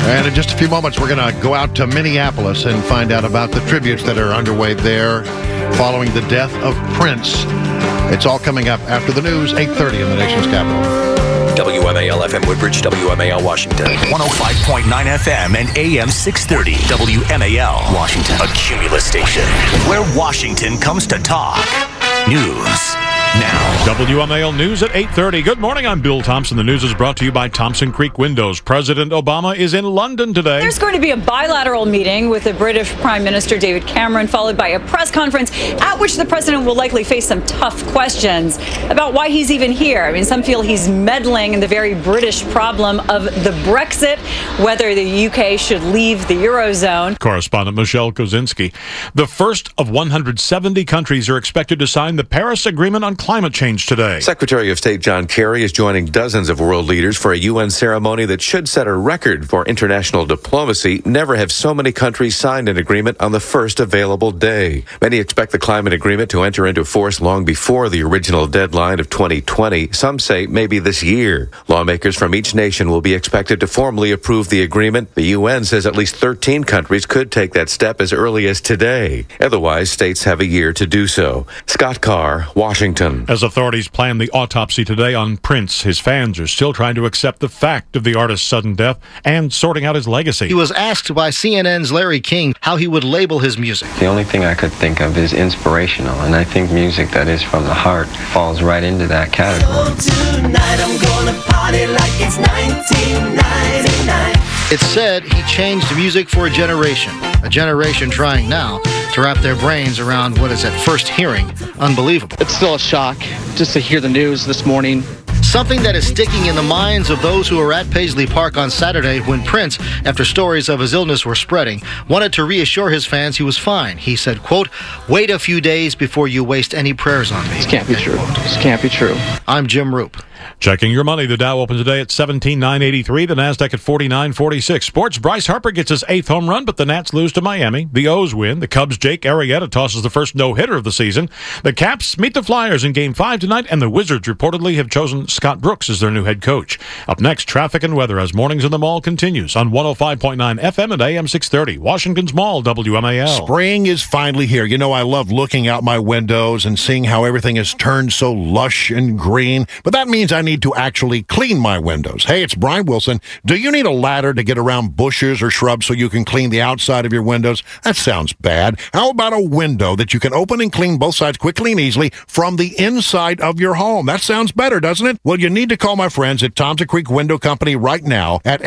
And in just a few moments, we're going to go out to Minneapolis and find out about the tributes that are underway there following the death of Prince. It's all coming up after the news, 8:30 in the nation's capital. WMAL FM Woodbridge, WMAL Washington. 105.9 FM and AM 630. WMAL Washington. A Cumulus station where Washington comes to talk. News now. WMAL News at 8:30. Good morning, I'm Bill Thompson. The news is brought to you by Thompson Creek Windows. President Obama is in London today. There's going to be a bilateral meeting with the British Prime Minister David Cameron, followed by a press conference at which the president will likely face some tough questions about why he's even here. I mean, some feel he's meddling in the very British problem of the Brexit, whether the UK should leave the Eurozone. Correspondent Michelle Kozinski. The first of 170 countries are expected to sign the Paris Agreement on climate change today. Secretary of State John Kerry is joining dozens of world leaders for a UN ceremony that should set a record for international diplomacy. Never have so many countries signed an agreement on the first available day. Many expect the climate agreement to enter into force long before the original deadline of 2020. Some say maybe this year. Lawmakers from each nation will be expected to formally approve the agreement. The UN says at least 13 countries could take that step as early as today. Otherwise, states have a year to do so. Scott Carr, Washington. As authorities plan the autopsy today on Prince, his fans are still trying to accept the fact of the artist's sudden death and sorting out his legacy. He was asked by CNN's Larry King how he would label his music. The only thing I could think of is inspirational, and I think music that is from the heart falls right into that category. So tonight I'm gonna party like it's 1999. It's said he changed music for a generation trying now to wrap their brains around what is at first hearing unbelievable. It's still a shock just to hear the news this morning. Something that is sticking in the minds of those who were at Paisley Park on Saturday when Prince, after stories of his illness were spreading, wanted to reassure his fans he was fine. He said, quote, "Wait a few days before you waste any prayers on me." This can't be true. This can't be true. I'm Jim Roop. Checking your money, the Dow opens today at 17,983, the Nasdaq at 49.46. Sports, Bryce Harper gets his 8th home run, but the Nats lose to Miami. The O's win. The Cubs' Jake Arrieta tosses the first no-hitter of the season. The Caps meet the Flyers in Game 5 tonight, and the Wizards reportedly have chosen Scott Brooks as their new head coach. Up next, traffic and weather as Mornings in the Mall continues on 105.9 FM and AM 630. Washington's Mall, WMAL. Spring is finally here. You know, I love looking out my windows and seeing how everything has turned so lush and green, but that means I need to actually clean my windows. Hey, it's Brian Wilson. Do you need a ladder to get around bushes or shrubs so you can clean the outside of your windows? That sounds bad. How about a window that you can open and clean both sides quickly and easily from the inside of your home? That sounds better, doesn't it? Well, you need to call my friends at Thompson Creek Window Company right now at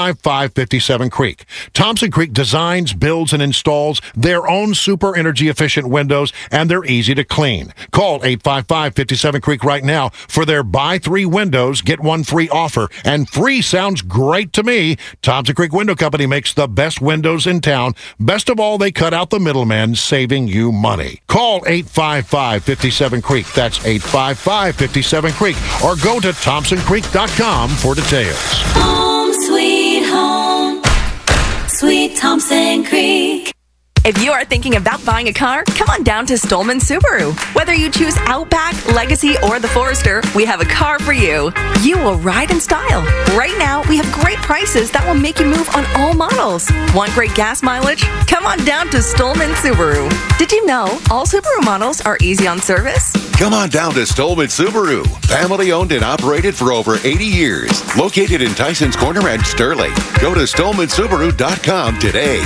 855-57 Creek. Thompson Creek designs, builds, and installs their own super energy efficient windows, and they're easy to clean. Call 855-57 Creek right now for their buy 3 windows, get 1 free offer. And free sounds great to me. Thompson Creek Window Company makes the best windows in town. Best of all, they cut out the middleman, saving you money. Call 855-57 Creek. That's 855-57 Creek. Or go to ThompsonCreek.com for details. Home sweet home, sweet Thompson Creek. If you are thinking about buying a car, come on down to Stolman Subaru. Whether you choose Outback, Legacy, or the Forester, we have a car for you. You will ride in style. Right now, we have great prices that will make you move on all models. Want great gas mileage? Come on down to Stolman Subaru. Did you know all Subaru models are easy on service? Come on down to Stolman Subaru. Family owned and operated for over 80 years. Located in Tyson's Corner and Sterling. Go to StolmanSubaru.com today.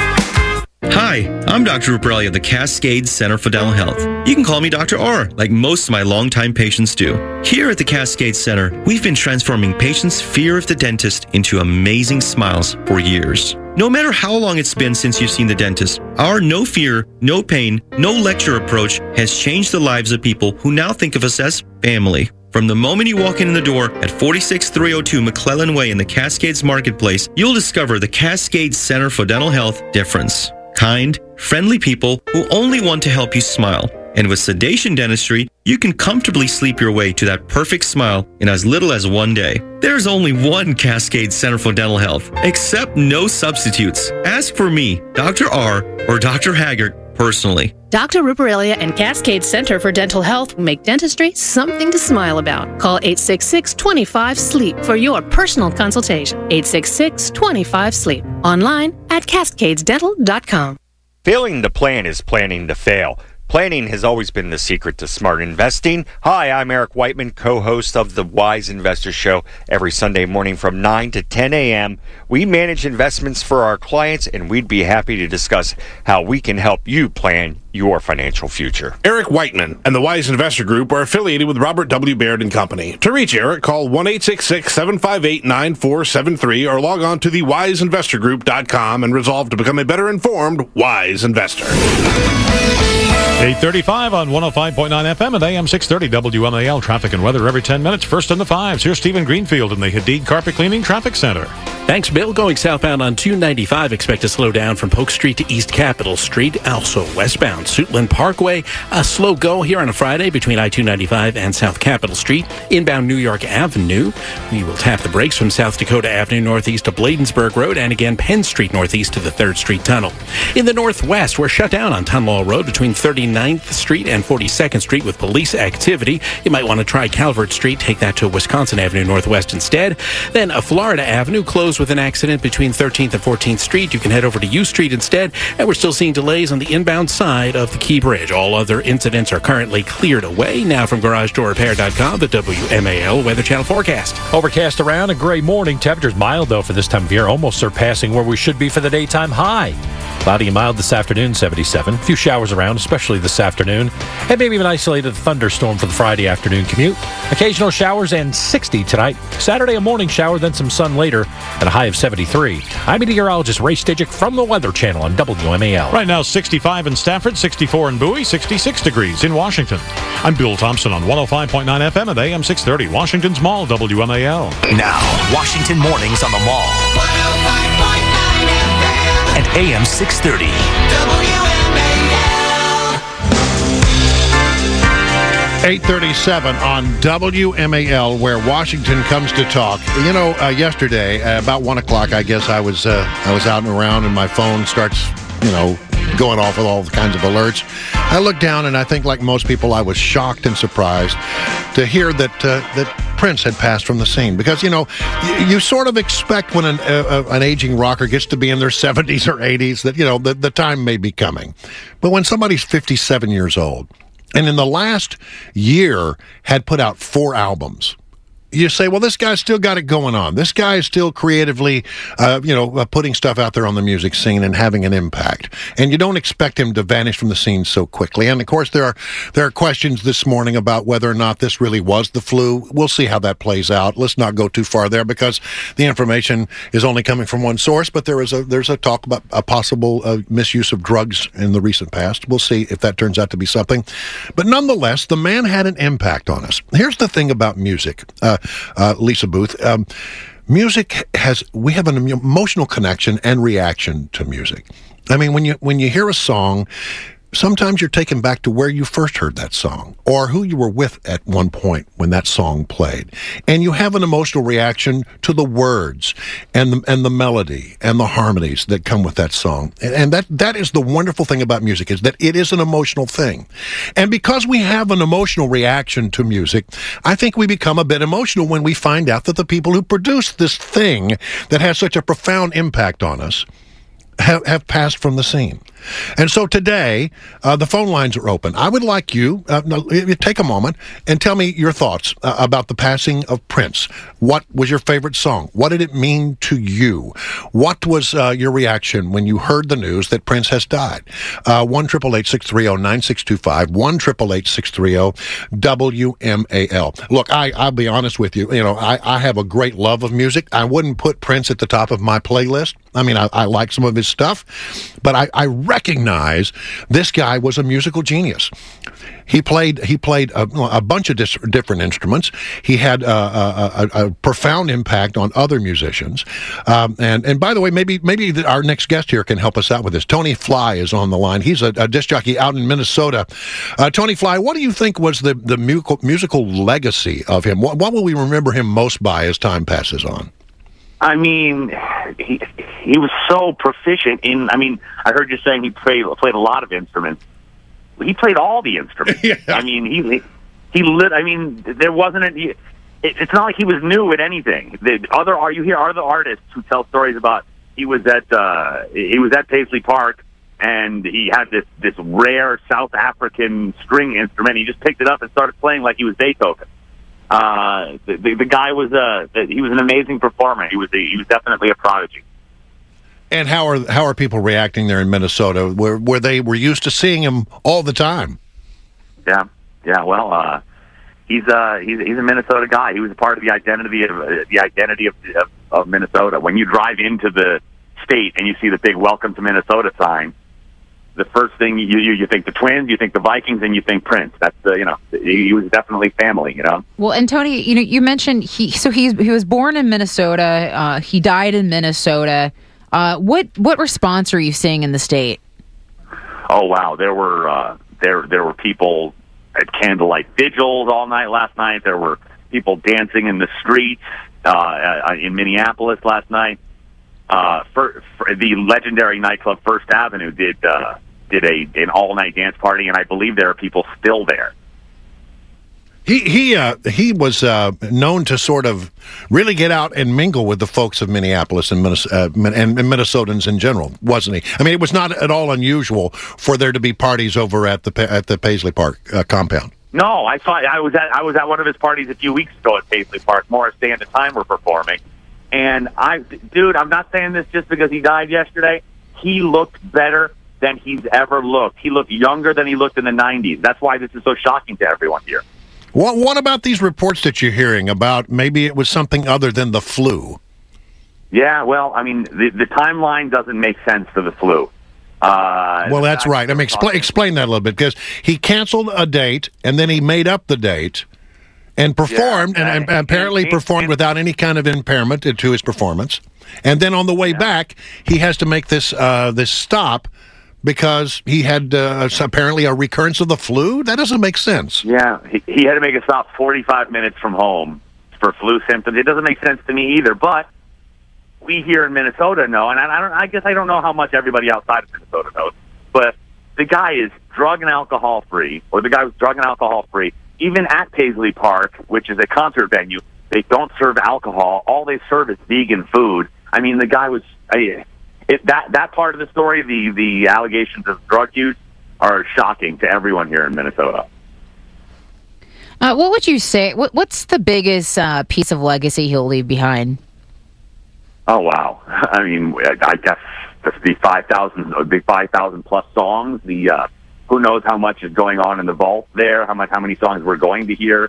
Hi, I'm Dr. Ruperelli of the Cascade Center for Dental Health. You can call me Dr. R, like most of my longtime patients do. Here at the Cascade Center, we've been transforming patients' fear of the dentist into amazing smiles for years. No matter how long it's been since you've seen the dentist, our no fear, no pain, no lecture approach has changed the lives of people who now think of us as family. From the moment you walk in the door at 46302 McClellan Way in the Cascades Marketplace, you'll discover the Cascade Center for Dental Health difference. Kind, friendly people who only want to help you smile. And with sedation dentistry, you can comfortably sleep your way to that perfect smile in as little as 1 day. There's only one Cascade Center for Dental Health. Accept no substitutes. Ask for me, Dr. R, or Dr. Haggart personally. Dr. Ruparelia and Cascade Center for Dental Health will make dentistry something to smile about. Call 866-25-SLEEP for your personal consultation. 866-25-SLEEP. Online at cascadesdental.com. Failing to plan is planning to fail. Planning has always been the secret to smart investing. Hi, I'm Eric Whiteman, co-host of the Wise Investor Show every Sunday morning from 9 to 10 a.m. We manage investments for our clients, and we'd be happy to discuss how we can help you plan your financial future. Eric Whiteman and the Wise Investor Group are affiliated with Robert W. Baird & Company. To reach Eric, call 1-866-758-9473 or log on to thewiseinvestorgroup.com and resolve to become a better informed Wise Investor. 8:35 on 105.9 FM and AM 630 WMAL. Traffic and weather every 10 minutes. First in the fives. Here's Stephen Greenfield in the Hadid Carpet Cleaning Traffic Center. Thanks, Bill. Going southbound on 295, expect to slow down from Polk Street to East Capitol Street. Also westbound, Suitland Parkway. A slow go here on a Friday between I-295 and South Capitol Street. Inbound New York Avenue. We will tap the brakes from South Dakota Avenue northeast to Bladensburg Road and again Penn Street northeast to the 3rd Street Tunnel. In the northwest, we're shut down on Tunlaw Road between 39th Street and 42nd Street with police activity. You might want to try Calvert Street. Take that to Wisconsin Avenue Northwest instead. Then Florida Avenue closed with an accident between 13th and 14th Street. You can head over to U Street instead. And we're still seeing delays on the inbound side of the Key Bridge. All other incidents are currently cleared away. Now from GarageDoorRepair.com, the WMAL Weather Channel forecast. Overcast around, a gray morning. Temperatures mild, though, for this time of year, almost surpassing where we should be for the daytime high. Cloudy and mild this afternoon, 77. A few showers around, especially this afternoon. And maybe even isolated thunderstorm for the Friday afternoon commute. Occasional showers and 60 tonight. Saturday, a morning shower, then some sun later, and a high of 73. I'm meteorologist Ray Stidgick from the Weather Channel on WMAL. Right now, 65 in Stafford, 64 in Bowie, 66 degrees in Washington. I'm Bill Thompson on 105.9 FM at AM 630, Washington's Mall, WMAL. Now, Washington Mornings on the Mall. 105.9 FM. And AM 630. WMAL. 8:37 on WMAL, where Washington comes to talk. You know, yesterday, about 1 o'clock, I guess I was out and around, and my phone starts, going off with all kinds of alerts. I looked down, and I think, like most people, I was shocked and surprised to hear that Prince had passed from the scene. Because, you sort of expect when an aging rocker gets to be in their 70s or 80s that, the time may be coming. But when somebody's 57 years old, and in the last year had put out 4 albums, you say, well, this guy's still got it going on. This guy is still creatively, putting stuff out there on the music scene and having an impact. And you don't expect him to vanish from the scene so quickly. And, of course, there are questions this morning about whether or not this really was the flu. We'll see how that plays out. Let's not go too far there because the information is only coming from one source. But there's a talk about a possible misuse of drugs in the recent past. We'll see if that turns out to be something. But nonetheless, the man had an impact on us. Here's the thing about music. Lisa Booth, we have an emotional connection and reaction to music. I mean, when you hear a song, sometimes you're taken back to where you first heard that song or who you were with at one point when that song played. And you have an emotional reaction to the words and the melody and the harmonies that come with that song. And that is the wonderful thing about music, is that it is an emotional thing. And because we have an emotional reaction to music, I think we become a bit emotional when we find out that the people who produce this thing that has such a profound impact on us have passed from the scene. And so today, the phone lines are open. I would like you take a moment and tell me your thoughts about the passing of Prince. What was your favorite song? What did it mean to you? What was your reaction when you heard the news that Prince has died? 1-888-630-9625, 1-888-630-WMAL. Look, I'll be honest with you. I have a great love of music. I wouldn't put Prince at the top of my playlist. I mean, I like some of his stuff, but I recognize this guy was a musical genius. He played a bunch of different instruments. He had a profound impact on other musicians. And by the way, maybe our next guest here can help us out with this. Tony Fly is on the line. He's a disc jockey out in Minnesota. Tony Fly, what do you think was the musical legacy of him? What will we remember him most by as time passes on? I mean, he was so proficient in. I mean, I heard you saying he played a lot of instruments. He played all the instruments. Yeah. I mean, he lit. I mean, there wasn't any. It's not like he was new at anything. The other artists who tell stories about he was at Paisley Park and he had this rare South African string instrument. He just picked it up and started playing like he was Beethoven. The guy was he was an amazing performer. He was definitely a prodigy. And how are people reacting there in Minnesota, where they were used to seeing him all the time? Yeah. Well, he's a Minnesota guy. He was a part of the identity of Minnesota. When you drive into the state and you see the big "Welcome to Minnesota" sign, the first thing you think the Twins, you think the Vikings, and you think Prince. That's he was definitely family. Well, and Tony, you mentioned he was born in Minnesota. He died in Minnesota. What response are you seeing in the state? Oh wow, there were people at candlelight vigils all night last night. There were people dancing in the streets in Minneapolis last night. For the legendary nightclub First Avenue did an all-night dance party, and I believe there are people still there. He was known to sort of really get out and mingle with the folks of Minneapolis and Minnesotans in general, wasn't he? I mean, it was not at all unusual for there to be parties over at the Paisley Park compound. No, I was at one of his parties a few weeks ago at Paisley Park. Morris Day and the Time were performing, and I'm not saying this just because he died yesterday. He looked better than he's ever looked. He looked younger than he looked in the 90s. That's why this is so shocking to everyone here. What about these reports that you're hearing about maybe it was something other than the flu? Yeah, well, I mean, the timeline doesn't make sense for the flu. Well, that's right. I mean, explain that a little bit, because he canceled a date, and then he made up the date and performed, and apparently performed without any kind of impairment to his performance. And then on the way back, he has to make this stop because he had apparently a recurrence of the flu? That doesn't make sense. Yeah, he had to make a stop 45 minutes from home for flu symptoms. It doesn't make sense to me either, but we here in Minnesota know, and I guess I don't know how much everybody outside of Minnesota knows, but the guy is drug and alcohol free, or the guy was drug and alcohol free. Even at Paisley Park, which is a concert venue, they don't serve alcohol. All they serve is vegan food. I mean, the guy was... that part of the story, the allegations of drug use, are shocking to everyone here in Minnesota. What would you say? What's the biggest piece of legacy he'll leave behind? Oh wow! I mean, I guess the 5,000 plus songs. Who knows how much is going on in the vault there? How many songs we're going to hear?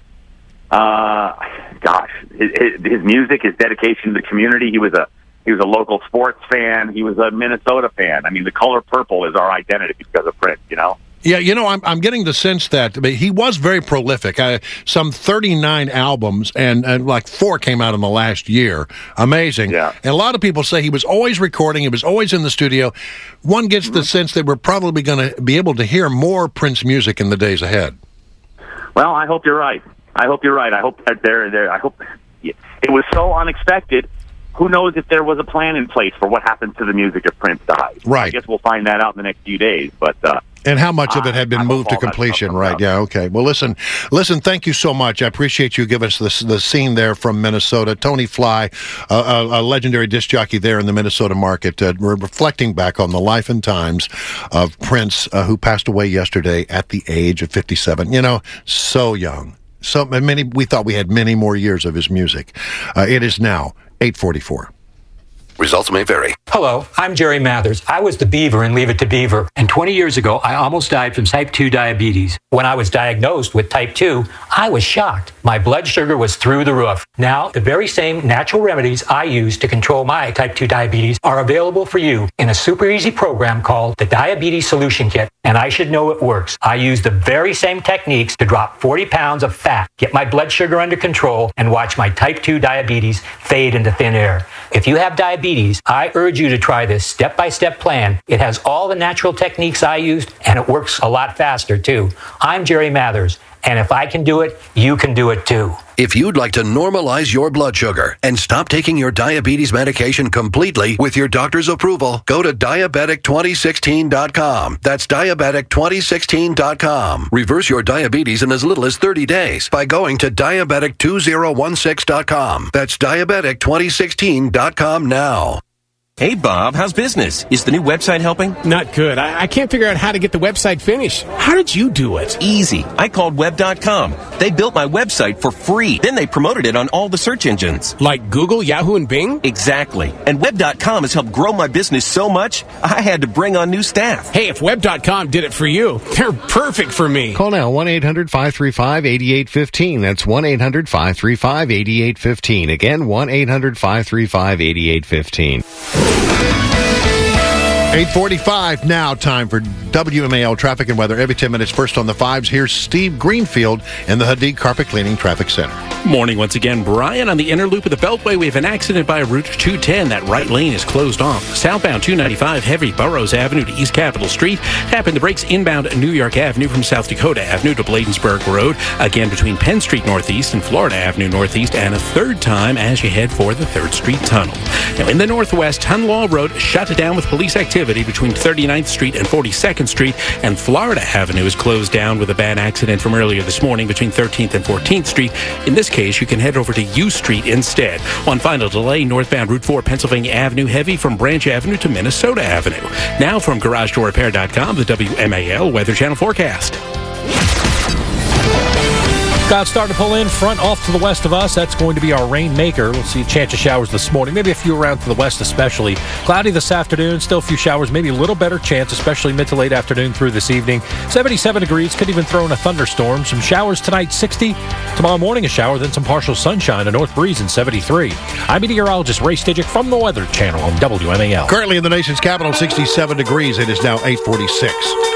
Gosh, his music, his dedication to the community. He was a local sports fan. He was a Minnesota fan. I mean, the color purple is our identity because of Prince, Yeah, I'm getting the sense that he was very prolific. Some 39 albums, and like 4 came out in the last year. Amazing. Yeah. And a lot of people say he was always recording. He was always in the studio. One gets the sense that we're probably going to be able to hear more Prince music in the days ahead. Well, I hope you're right. I hope that I hope it was so unexpected. Who knows if there was a plan in place for what happened to the music if Prince died? Right. I guess we'll find that out in the next few days. But and how much of it had been moved to completion? Right. Yeah. Okay. Well, listen. Thank you so much. I appreciate you giving us the scene there from Minnesota. Tony Fly, a legendary disc jockey there in the Minnesota market. We're reflecting back on the life and times of Prince, who passed away yesterday at the age of 57. So young. So many. We thought we had many more years of his music. It is now 8:44. Results may vary. Hello, I'm Jerry Mathers. I was the Beaver in Leave It to Beaver, and 20 years ago, I almost died from type 2 diabetes. When I was diagnosed with type 2, I was shocked. My blood sugar was through the roof. Now, the very same natural remedies I use to control my type 2 diabetes are available for you in a super easy program called the Diabetes Solution Kit, and I should know it works. I use the very same techniques to drop 40 pounds of fat, get my blood sugar under control, and watch my type 2 diabetes fade into thin air. If you have diabetes, I urge you to try this step-by-step plan. It has all the natural techniques I used, and it works a lot faster, too. I'm Jerry Mathers, And if I can do it, you can do it too. If you'd like to normalize your blood sugar and stop taking your diabetes medication completely with your doctor's approval, go to diabetic2016.com. That's diabetic2016.com. Reverse your diabetes in as little as 30 days by going to diabetic2016.com. That's diabetic2016.com now. Hey, Bob, how's business? Is the new website helping? Not good. I can't figure out how to get the website finished. How did you do it? Easy. I called Web.com. They built my website for free. Then they promoted it on all the search engines. Like Google, Yahoo, and Bing? Exactly. And Web.com has helped grow my business so much, I had to bring on new staff. Hey, if Web.com did it for you, they're perfect for me. Call now, 1-800-535-8815. That's 1-800-535-8815. Again, 1-800-535-8815. 8:45 now, time for WMAL traffic and weather every 10 minutes. First on the fives, here's Steve Greenfield in the Hadid Carpet Cleaning Traffic Center. Morning once again, Brian. On the inner loop of the Beltway, we have an accident by Route 210. That right lane is closed off. Southbound 295, heavy Burroughs Avenue to East Capitol Street. Tapping the brakes inbound New York Avenue from South Dakota Avenue to Bladensburg Road. Again between Penn Street Northeast and Florida Avenue Northeast. And a third time as you head for the 3rd Street Tunnel. Now in the Northwest, Tunlaw Road shut down with police activity between 39th Street and 42nd Street, and Florida Avenue is closed down with a bad accident from earlier this morning between 13th and 14th Street. In this case, you can head over to U Street instead. One final delay, northbound Route 4 Pennsylvania Avenue heavy from Branch Avenue to Minnesota Avenue. Now from GarageDoorRepair.com, the WMAL Weather Channel forecast. Clouds starting to pull in front off to the west of us. That's going to be our rainmaker. We'll see a chance of showers this morning, maybe a few around to the west especially. Cloudy this afternoon, still a few showers, maybe a little better chance, especially mid to late afternoon through this evening. 77 degrees, could even throw in a thunderstorm. Some showers tonight, 60. Tomorrow morning a shower, then some partial sunshine, a north breeze in 73. I'm meteorologist Ray Stidgick from the Weather Channel on WMAL. Currently in the nation's capital, 67 degrees. It is now 8:46.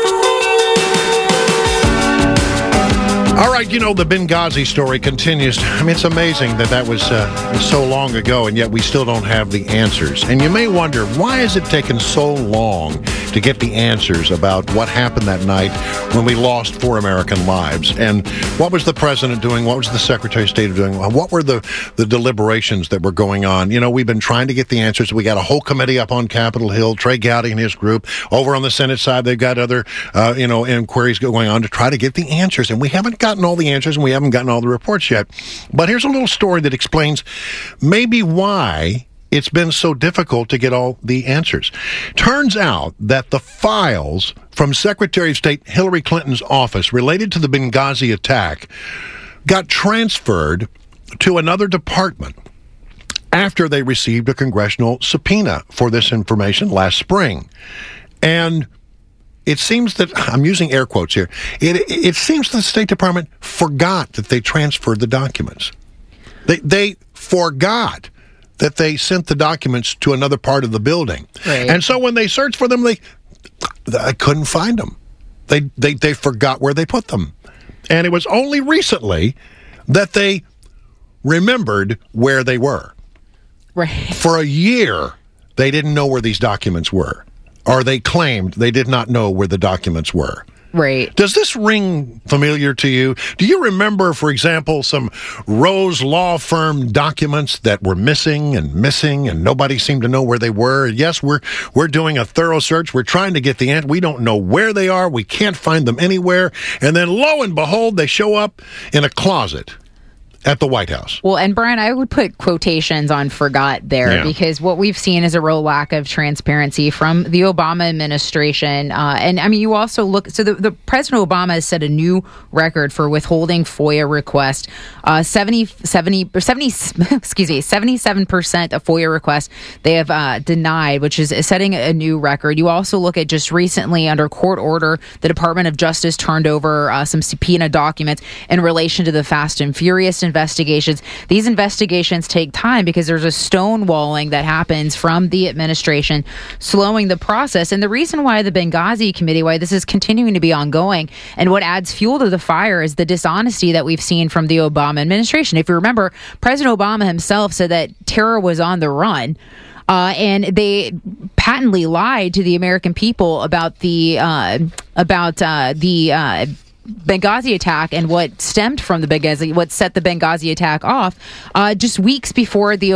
All right, you know, the Benghazi story continues. I mean, it's amazing that was so long ago, and yet we still don't have the answers. And you may wonder, why has it taken so long to get the answers about what happened that night when we lost 4 American lives? And what was the president doing? What was the Secretary of State doing? What were the deliberations that were going on? You know, we've been trying to get the answers. We got a whole committee up on Capitol Hill, Trey Gowdy and his group. Over on the Senate side, they've got other, inquiries going on to try to get the answers. And we haven't gotten all the answers, and we haven't gotten all the reports yet. But here's a little story that explains maybe why it's been so difficult to get all the answers. Turns out that the files from Secretary of State Hillary Clinton's office related to the Benghazi attack got transferred to another department after they received a congressional subpoena for this information last spring. And it seems that, I'm using air quotes here, it seems the State Department forgot that they transferred the documents. They forgot that they sent the documents to another part of the building. Right. And so when they searched for them, they couldn't find them. They forgot where they put them. And it was only recently that they remembered where they were. Right. For a year, they didn't know where these documents were. Or they claimed they did not know where the documents were. Right. Does this ring familiar to you? Do you remember, for example, some Rose Law Firm documents that were missing, and nobody seemed to know where they were? Yes, we're doing a thorough search. We're trying to get the answer. We don't know where they are. We can't find them anywhere. And then, lo and behold, they show up in a closet at the White House. Well, and Brian, I would put quotations on forgot there because what we've seen is a real lack of transparency from the Obama administration. And I mean, you also look, so the President Obama has set a new record for withholding FOIA requests. 77% of FOIA requests they have denied, which is setting a new record. You also look at just recently under court order, the Department of Justice turned over some subpoena documents in relation to the Fast and Furious investigations. These investigations take time because there's a stonewalling that happens from the administration, slowing the process. And the reason why the Benghazi committee, why this is continuing to be ongoing, and what adds fuel to the fire is the dishonesty that we've seen from the Obama administration. If you remember, President Obama himself said that terror was on the run. And they patently lied to the American people about the Benghazi attack and what stemmed from what set the Benghazi attack off, just weeks before the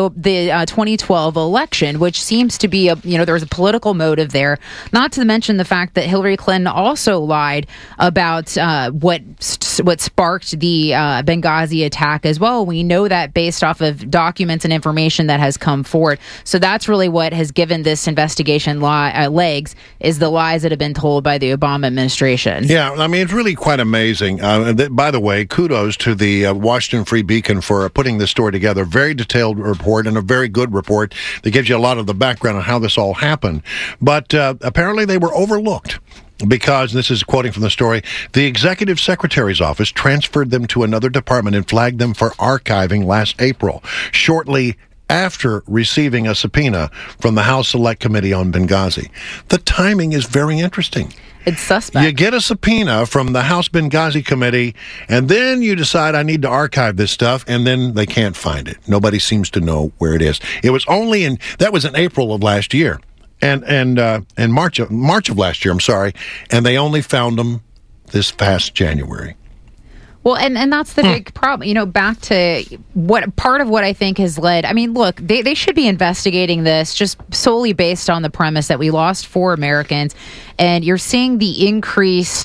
2012 election, which seems to be there was a political motive there. Not to mention the fact that Hillary Clinton also lied about what sparked the Benghazi attack as well. We know that based off of documents and information that has come forward. So that's really what has given this investigation legs, is the lies that have been told by the Obama administration. Yeah, I mean, it's really quite amazing. By the way, kudos to the Washington Free Beacon for putting this story together. Very detailed report and a very good report that gives you a lot of the background on how this all happened. But apparently they were overlooked, because, this is quoting from the story, the executive secretary's office transferred them to another department and flagged them for archiving last April, shortly after receiving a subpoena from the House Select Committee on Benghazi. The timing is very interesting. It's suspect. You get a subpoena from the House Benghazi Committee, and then you decide, I need to archive this stuff, and then they can't find it. Nobody seems to know where it is. It was only that was in April of last year. And March of last year, I'm sorry, and they only found them this past January. Well, and that's the big problem. Back to part of what I think has led. I mean, look, they should be investigating this just solely based on the premise that we lost 4 Americans, and you're seeing the increased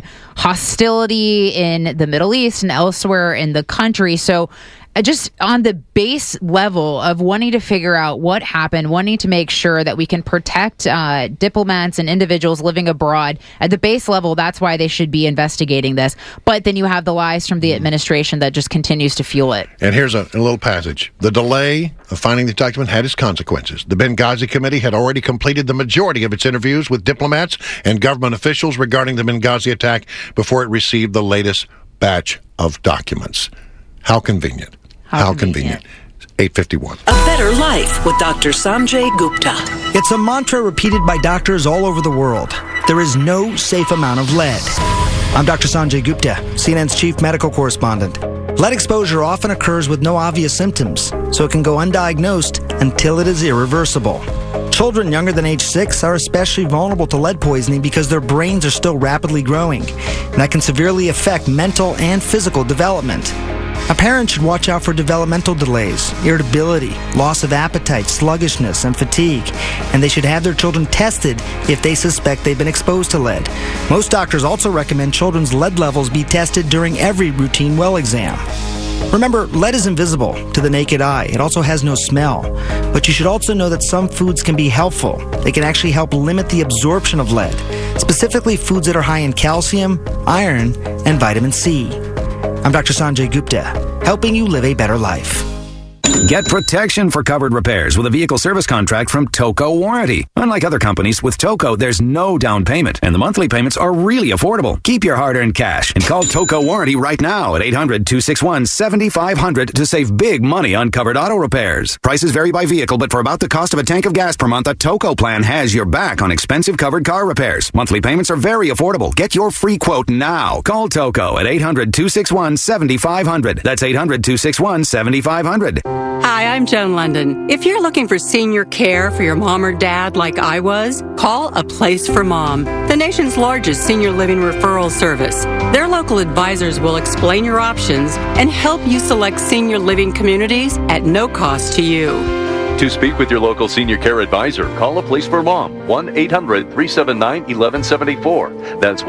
hostility in the Middle East and elsewhere in the country. So, just on the base level of wanting to figure out what happened, wanting to make sure that we can protect diplomats and individuals living abroad, at the base level, that's why they should be investigating this. But then you have the lies from the administration that just continues to fuel it. And here's a little passage. The delay of finding the document had its consequences. The Benghazi Committee had already completed the majority of its interviews with diplomats and government officials regarding the Benghazi attack before it received the latest batch of documents. How convenient. How convenient. 8:51. A better life with Dr. Sanjay Gupta. It's a mantra repeated by doctors all over the world. There is no safe amount of lead. I'm Dr. Sanjay Gupta, CNN's chief medical correspondent. Lead exposure often occurs with no obvious symptoms, so it can go undiagnosed until it is irreversible. Children younger than age 6 are especially vulnerable to lead poisoning because their brains are still rapidly growing, and that can severely affect mental and physical development. A parent should watch out for developmental delays, irritability, loss of appetite, sluggishness, and fatigue, and they should have their children tested if they suspect they've been exposed to lead. Most doctors also recommend children's lead levels be tested during every routine well exam. Remember, lead is invisible to the naked eye. It also has no smell. But you should also know that some foods can be helpful. They can actually help limit the absorption of lead, specifically foods that are high in calcium, iron, and vitamin C. I'm Dr. Sanjay Gupta, helping you live a better life. Get protection for covered repairs with a vehicle service contract from Toco Warranty. Unlike other companies, with Toco, there's no down payment, and the monthly payments are really affordable. Keep your hard-earned cash and call Toco Warranty right now at 800-261-7500 to save big money on covered auto repairs. Prices vary by vehicle, but for about the cost of a tank of gas per month, a Toco plan has your back on expensive covered car repairs. Monthly payments are very affordable. Get your free quote now. Call Toco at 800-261-7500. That's 800-261-7500. Hi, I'm Joan London. If you're looking for senior care for your mom or dad like I was, call A Place for Mom, the nation's largest senior living referral service. Their local advisors will explain your options and help you select senior living communities at no cost to you. To speak with your local senior care advisor, call A Place for Mom, 1-800-379-1174. That's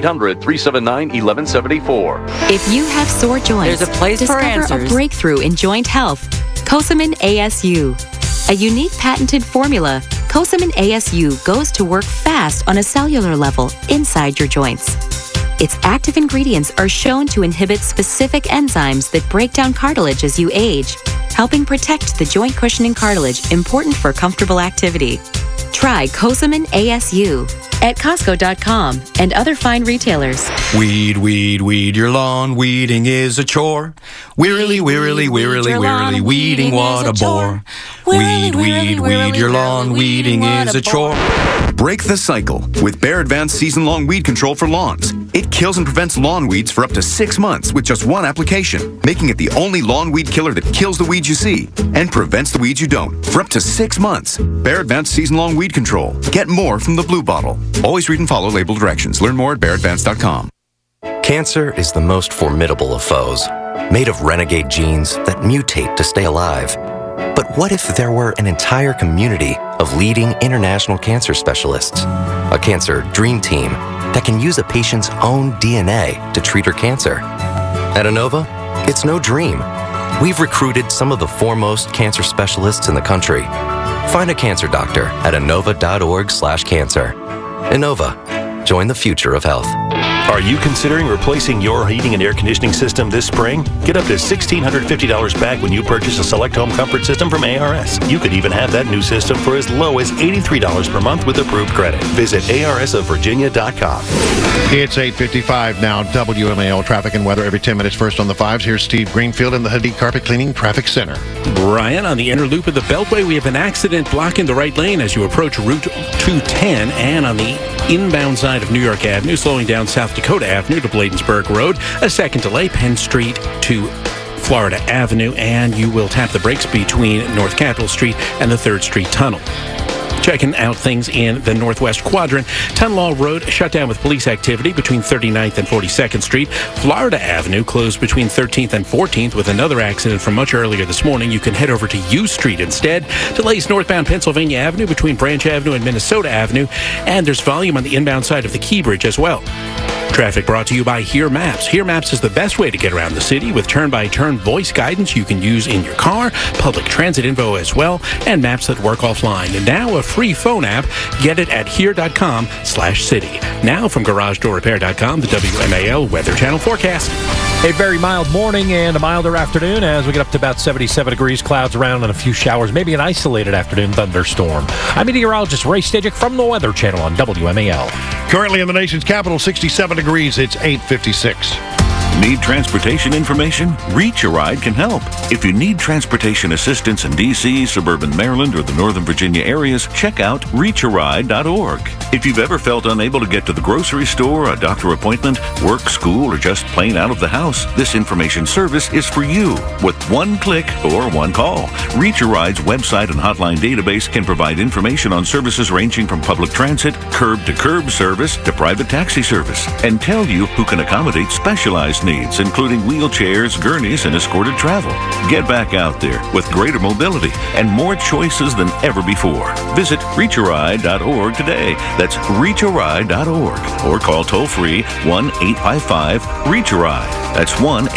1-800-379-1174. If you have sore joints, there's a place for answers. Discover a breakthrough in joint health. Cosamin ASU. A unique patented formula, Cosamin ASU goes to work fast on a cellular level inside your joints. Its active ingredients are shown to inhibit specific enzymes that break down cartilage as you age, helping protect the joint cushioning cartilage important for comfortable activity. Try Cosamin ASU at Costco.com and other fine retailers. Weed, weed, weed your lawn. Weeding is a chore. Wearily, wearily, wearily, wearily, weeding what a bore. Weed, weed, weed your lawn. Weeding is a chore. Break the cycle with Bayer Advanced Season-Long Weed Control for Lawns. It kills and prevents lawn weeds for up to 6 months with just one application, making it the only lawn weed killer that kills the weeds you see and prevents the weeds you don't for up to 6 months. Bayer Advanced Season-Long Weed Control. Get more from the blue bottle. Always read and follow label directions. Learn more at BayerAdvance.com. Cancer is the most formidable of foes, made of renegade genes that mutate to stay alive. But what if there were an entire community of leading international cancer specialists? A cancer dream team that can use a patient's own DNA to treat her cancer. At Inova, it's no dream. We've recruited some of the foremost cancer specialists in the country. Find a cancer doctor at inova.org/cancer. Inova. Join the future of health. Are you considering replacing your heating and air conditioning system this spring? Get up to $1,650 back when you purchase a Select Home Comfort system from ARS. You could even have that new system for as low as $83 per month with approved credit. Visit arsofvirginia.com. It's 8:55 now. WMAL traffic and weather every 10 minutes. First on the 5s. Here's Steve Greenfield in the Hadid Carpet Cleaning Traffic Center. Brian, on the inner loop of the Beltway, we have an accident blocking the right lane as you approach Route 210, and on the inbound side of New York Avenue, slowing down South Dakota Avenue to Bladensburg Road. A second delay, Penn Street to Florida Avenue, and you will tap the brakes between North Capitol Street and the 3rd Street Tunnel. Checking out things in the Northwest Quadrant. Tunlaw Road shut down with police activity between 39th and 42nd Street. Florida Avenue closed between 13th and 14th with another accident from much earlier this morning. You can head over to U Street instead. Delays northbound Pennsylvania Avenue between Branch Avenue and Minnesota Avenue. And there's volume on the inbound side of the Key Bridge as well. Traffic brought to you by Here Maps. Here Maps is the best way to get around the city with turn-by-turn voice guidance you can use in your car, public transit info as well, and maps that work offline. And now a free phone app. Get it at here.com/city. Now from GarageDoorRepair.com, the WMAL Weather Channel forecast. A very mild morning and a milder afternoon as we get up to about 77 degrees, clouds around and a few showers, maybe an isolated afternoon thunderstorm. I'm meteorologist Ray Stajic from the Weather Channel on WMAL. Currently in the nation's capital, 67 degrees. It's 8:56. Need transportation information? Reach a Ride can help. If you need transportation assistance in D.C., suburban Maryland, or the Northern Virginia areas, check out reacharide.org. If you've ever felt unable to get to the grocery store, a doctor appointment, work, school, or just plain out of the house, this information service is for you. With one click or one call, Reach a Ride's website and hotline database can provide information on services ranging from public transit, curb-to-curb service, to private taxi service, and tell you who can accommodate specialized needs, including wheelchairs, gurneys, and escorted travel. Get back out there with greater mobility and more choices than ever before. Visit reacharide.org today. That's reacharide.org. Or call toll-free 1-855-REACH-A-RIDE. That's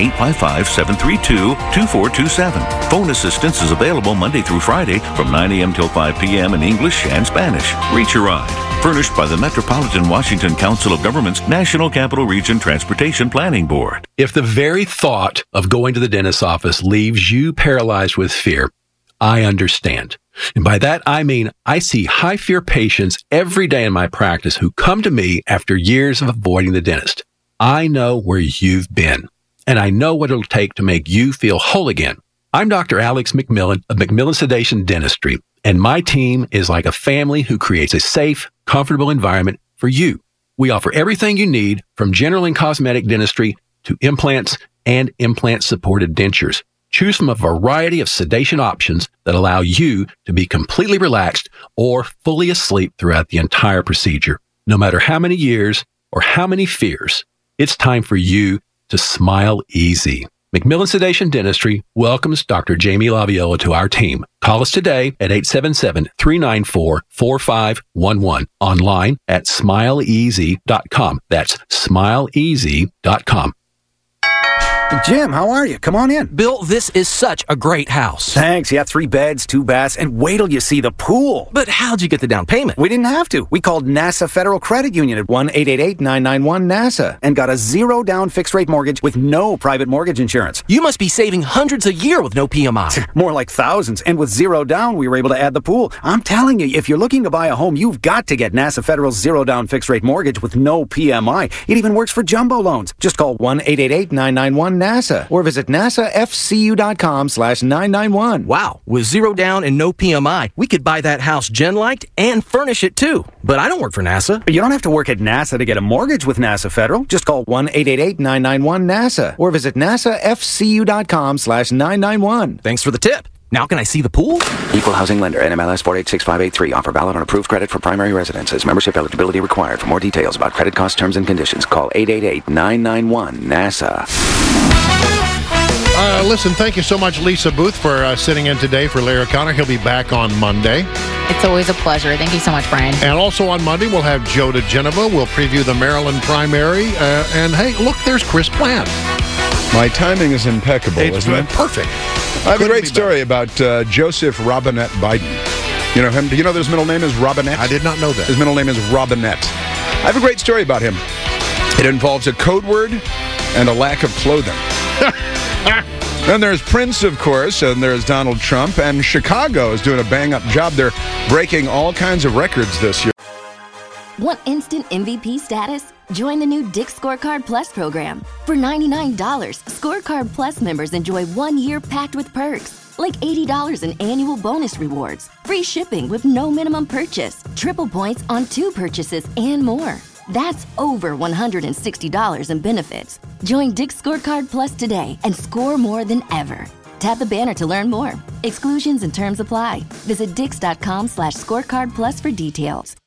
1-855-732-2427. Phone assistance is available Monday through Friday from 9 a.m. till 5 p.m. in English and Spanish. Reach a Ride. Furnished by the Metropolitan Washington Council of Governments National Capital Region Transportation Planning Board. If the very thought of going to the dentist's office leaves you paralyzed with fear, I understand. And by that, I mean I see high fear patients every day in my practice who come to me after years of avoiding the dentist. I know where you've been, and I know what it'll take to make you feel whole again. I'm Dr. Alex McMillan of McMillan Sedation Dentistry, and my team is like a family who creates a safe, comfortable environment for you. We offer everything you need, from general and cosmetic dentistry to implants and implant-supported dentures. Choose from a variety of sedation options that allow you to be completely relaxed or fully asleep throughout the entire procedure. No matter how many years or how many fears, it's time for you to smile easy. McMillan Sedation Dentistry welcomes Dr. Jamie Laviola to our team. Call us today at 877-394-4511. Online at smileeasy.com. That's smileeasy.com. Jim, how are you? Come on in. Bill, this is such a great house. Thanks. Yeah, 3 beds, 2 baths, and wait till you see the pool. But how'd you get the down payment? We didn't have to. We called NASA Federal Credit Union at 1-888-991-NASA and got a 0 down fixed rate mortgage with no private mortgage insurance. You must be saving hundreds a year with no PMI. More like thousands. And with 0 down, we were able to add the pool. I'm telling you, if you're looking to buy a home, you've got to get NASA Federal's 0 down fixed rate mortgage with no PMI. It even works for jumbo loans. Just call 1-888-991-NASA or visit nasafcu.com/991. Wow, with 0 down and no PMI, we could buy that house Jen liked and furnish it too. But I don't work for NASA. You don't have to work at NASA to get a mortgage with NASA Federal. Just call 1-888-991-NASA or visit nasafcu.com/991. Thanks for the tip. Now can I see the pool? Equal housing lender, NMLS 486583. Offer valid on approved credit for primary residences. Membership eligibility required. For more details about credit cost terms and conditions, call 888-991-NASA. Listen, thank you so much, Lisa Booth, for sitting in today for Larry O'Connor. He'll be back on Monday. It's always a pleasure. Thank you so much, Brian. And also on Monday, we'll have Joe DeGenova. We'll preview the Maryland primary. And hey, look, there's Chris Plant. My timing is impeccable, isn't it? Perfect. I have a great story about Joseph Robinette Biden. You know him? Do you know that his middle name is Robinette? I did not know that. His middle name is Robinette. I have a great story about him. It involves a code word and a lack of clothing. Then there's Prince, of course, and there's Donald Trump, and Chicago is doing a bang-up job. They're breaking all kinds of records this year. Want instant MVP status? Join the new Dick's Scorecard Plus program. For $99, Scorecard Plus members enjoy 1 year packed with perks, like $80 in annual bonus rewards, free shipping with no minimum purchase, triple points on 2 purchases, and more. That's over $160 in benefits. Join Dick's Scorecard Plus today and score more than ever. Tap the banner to learn more. Exclusions and terms apply. Visit Dix.com/scorecard plus for details.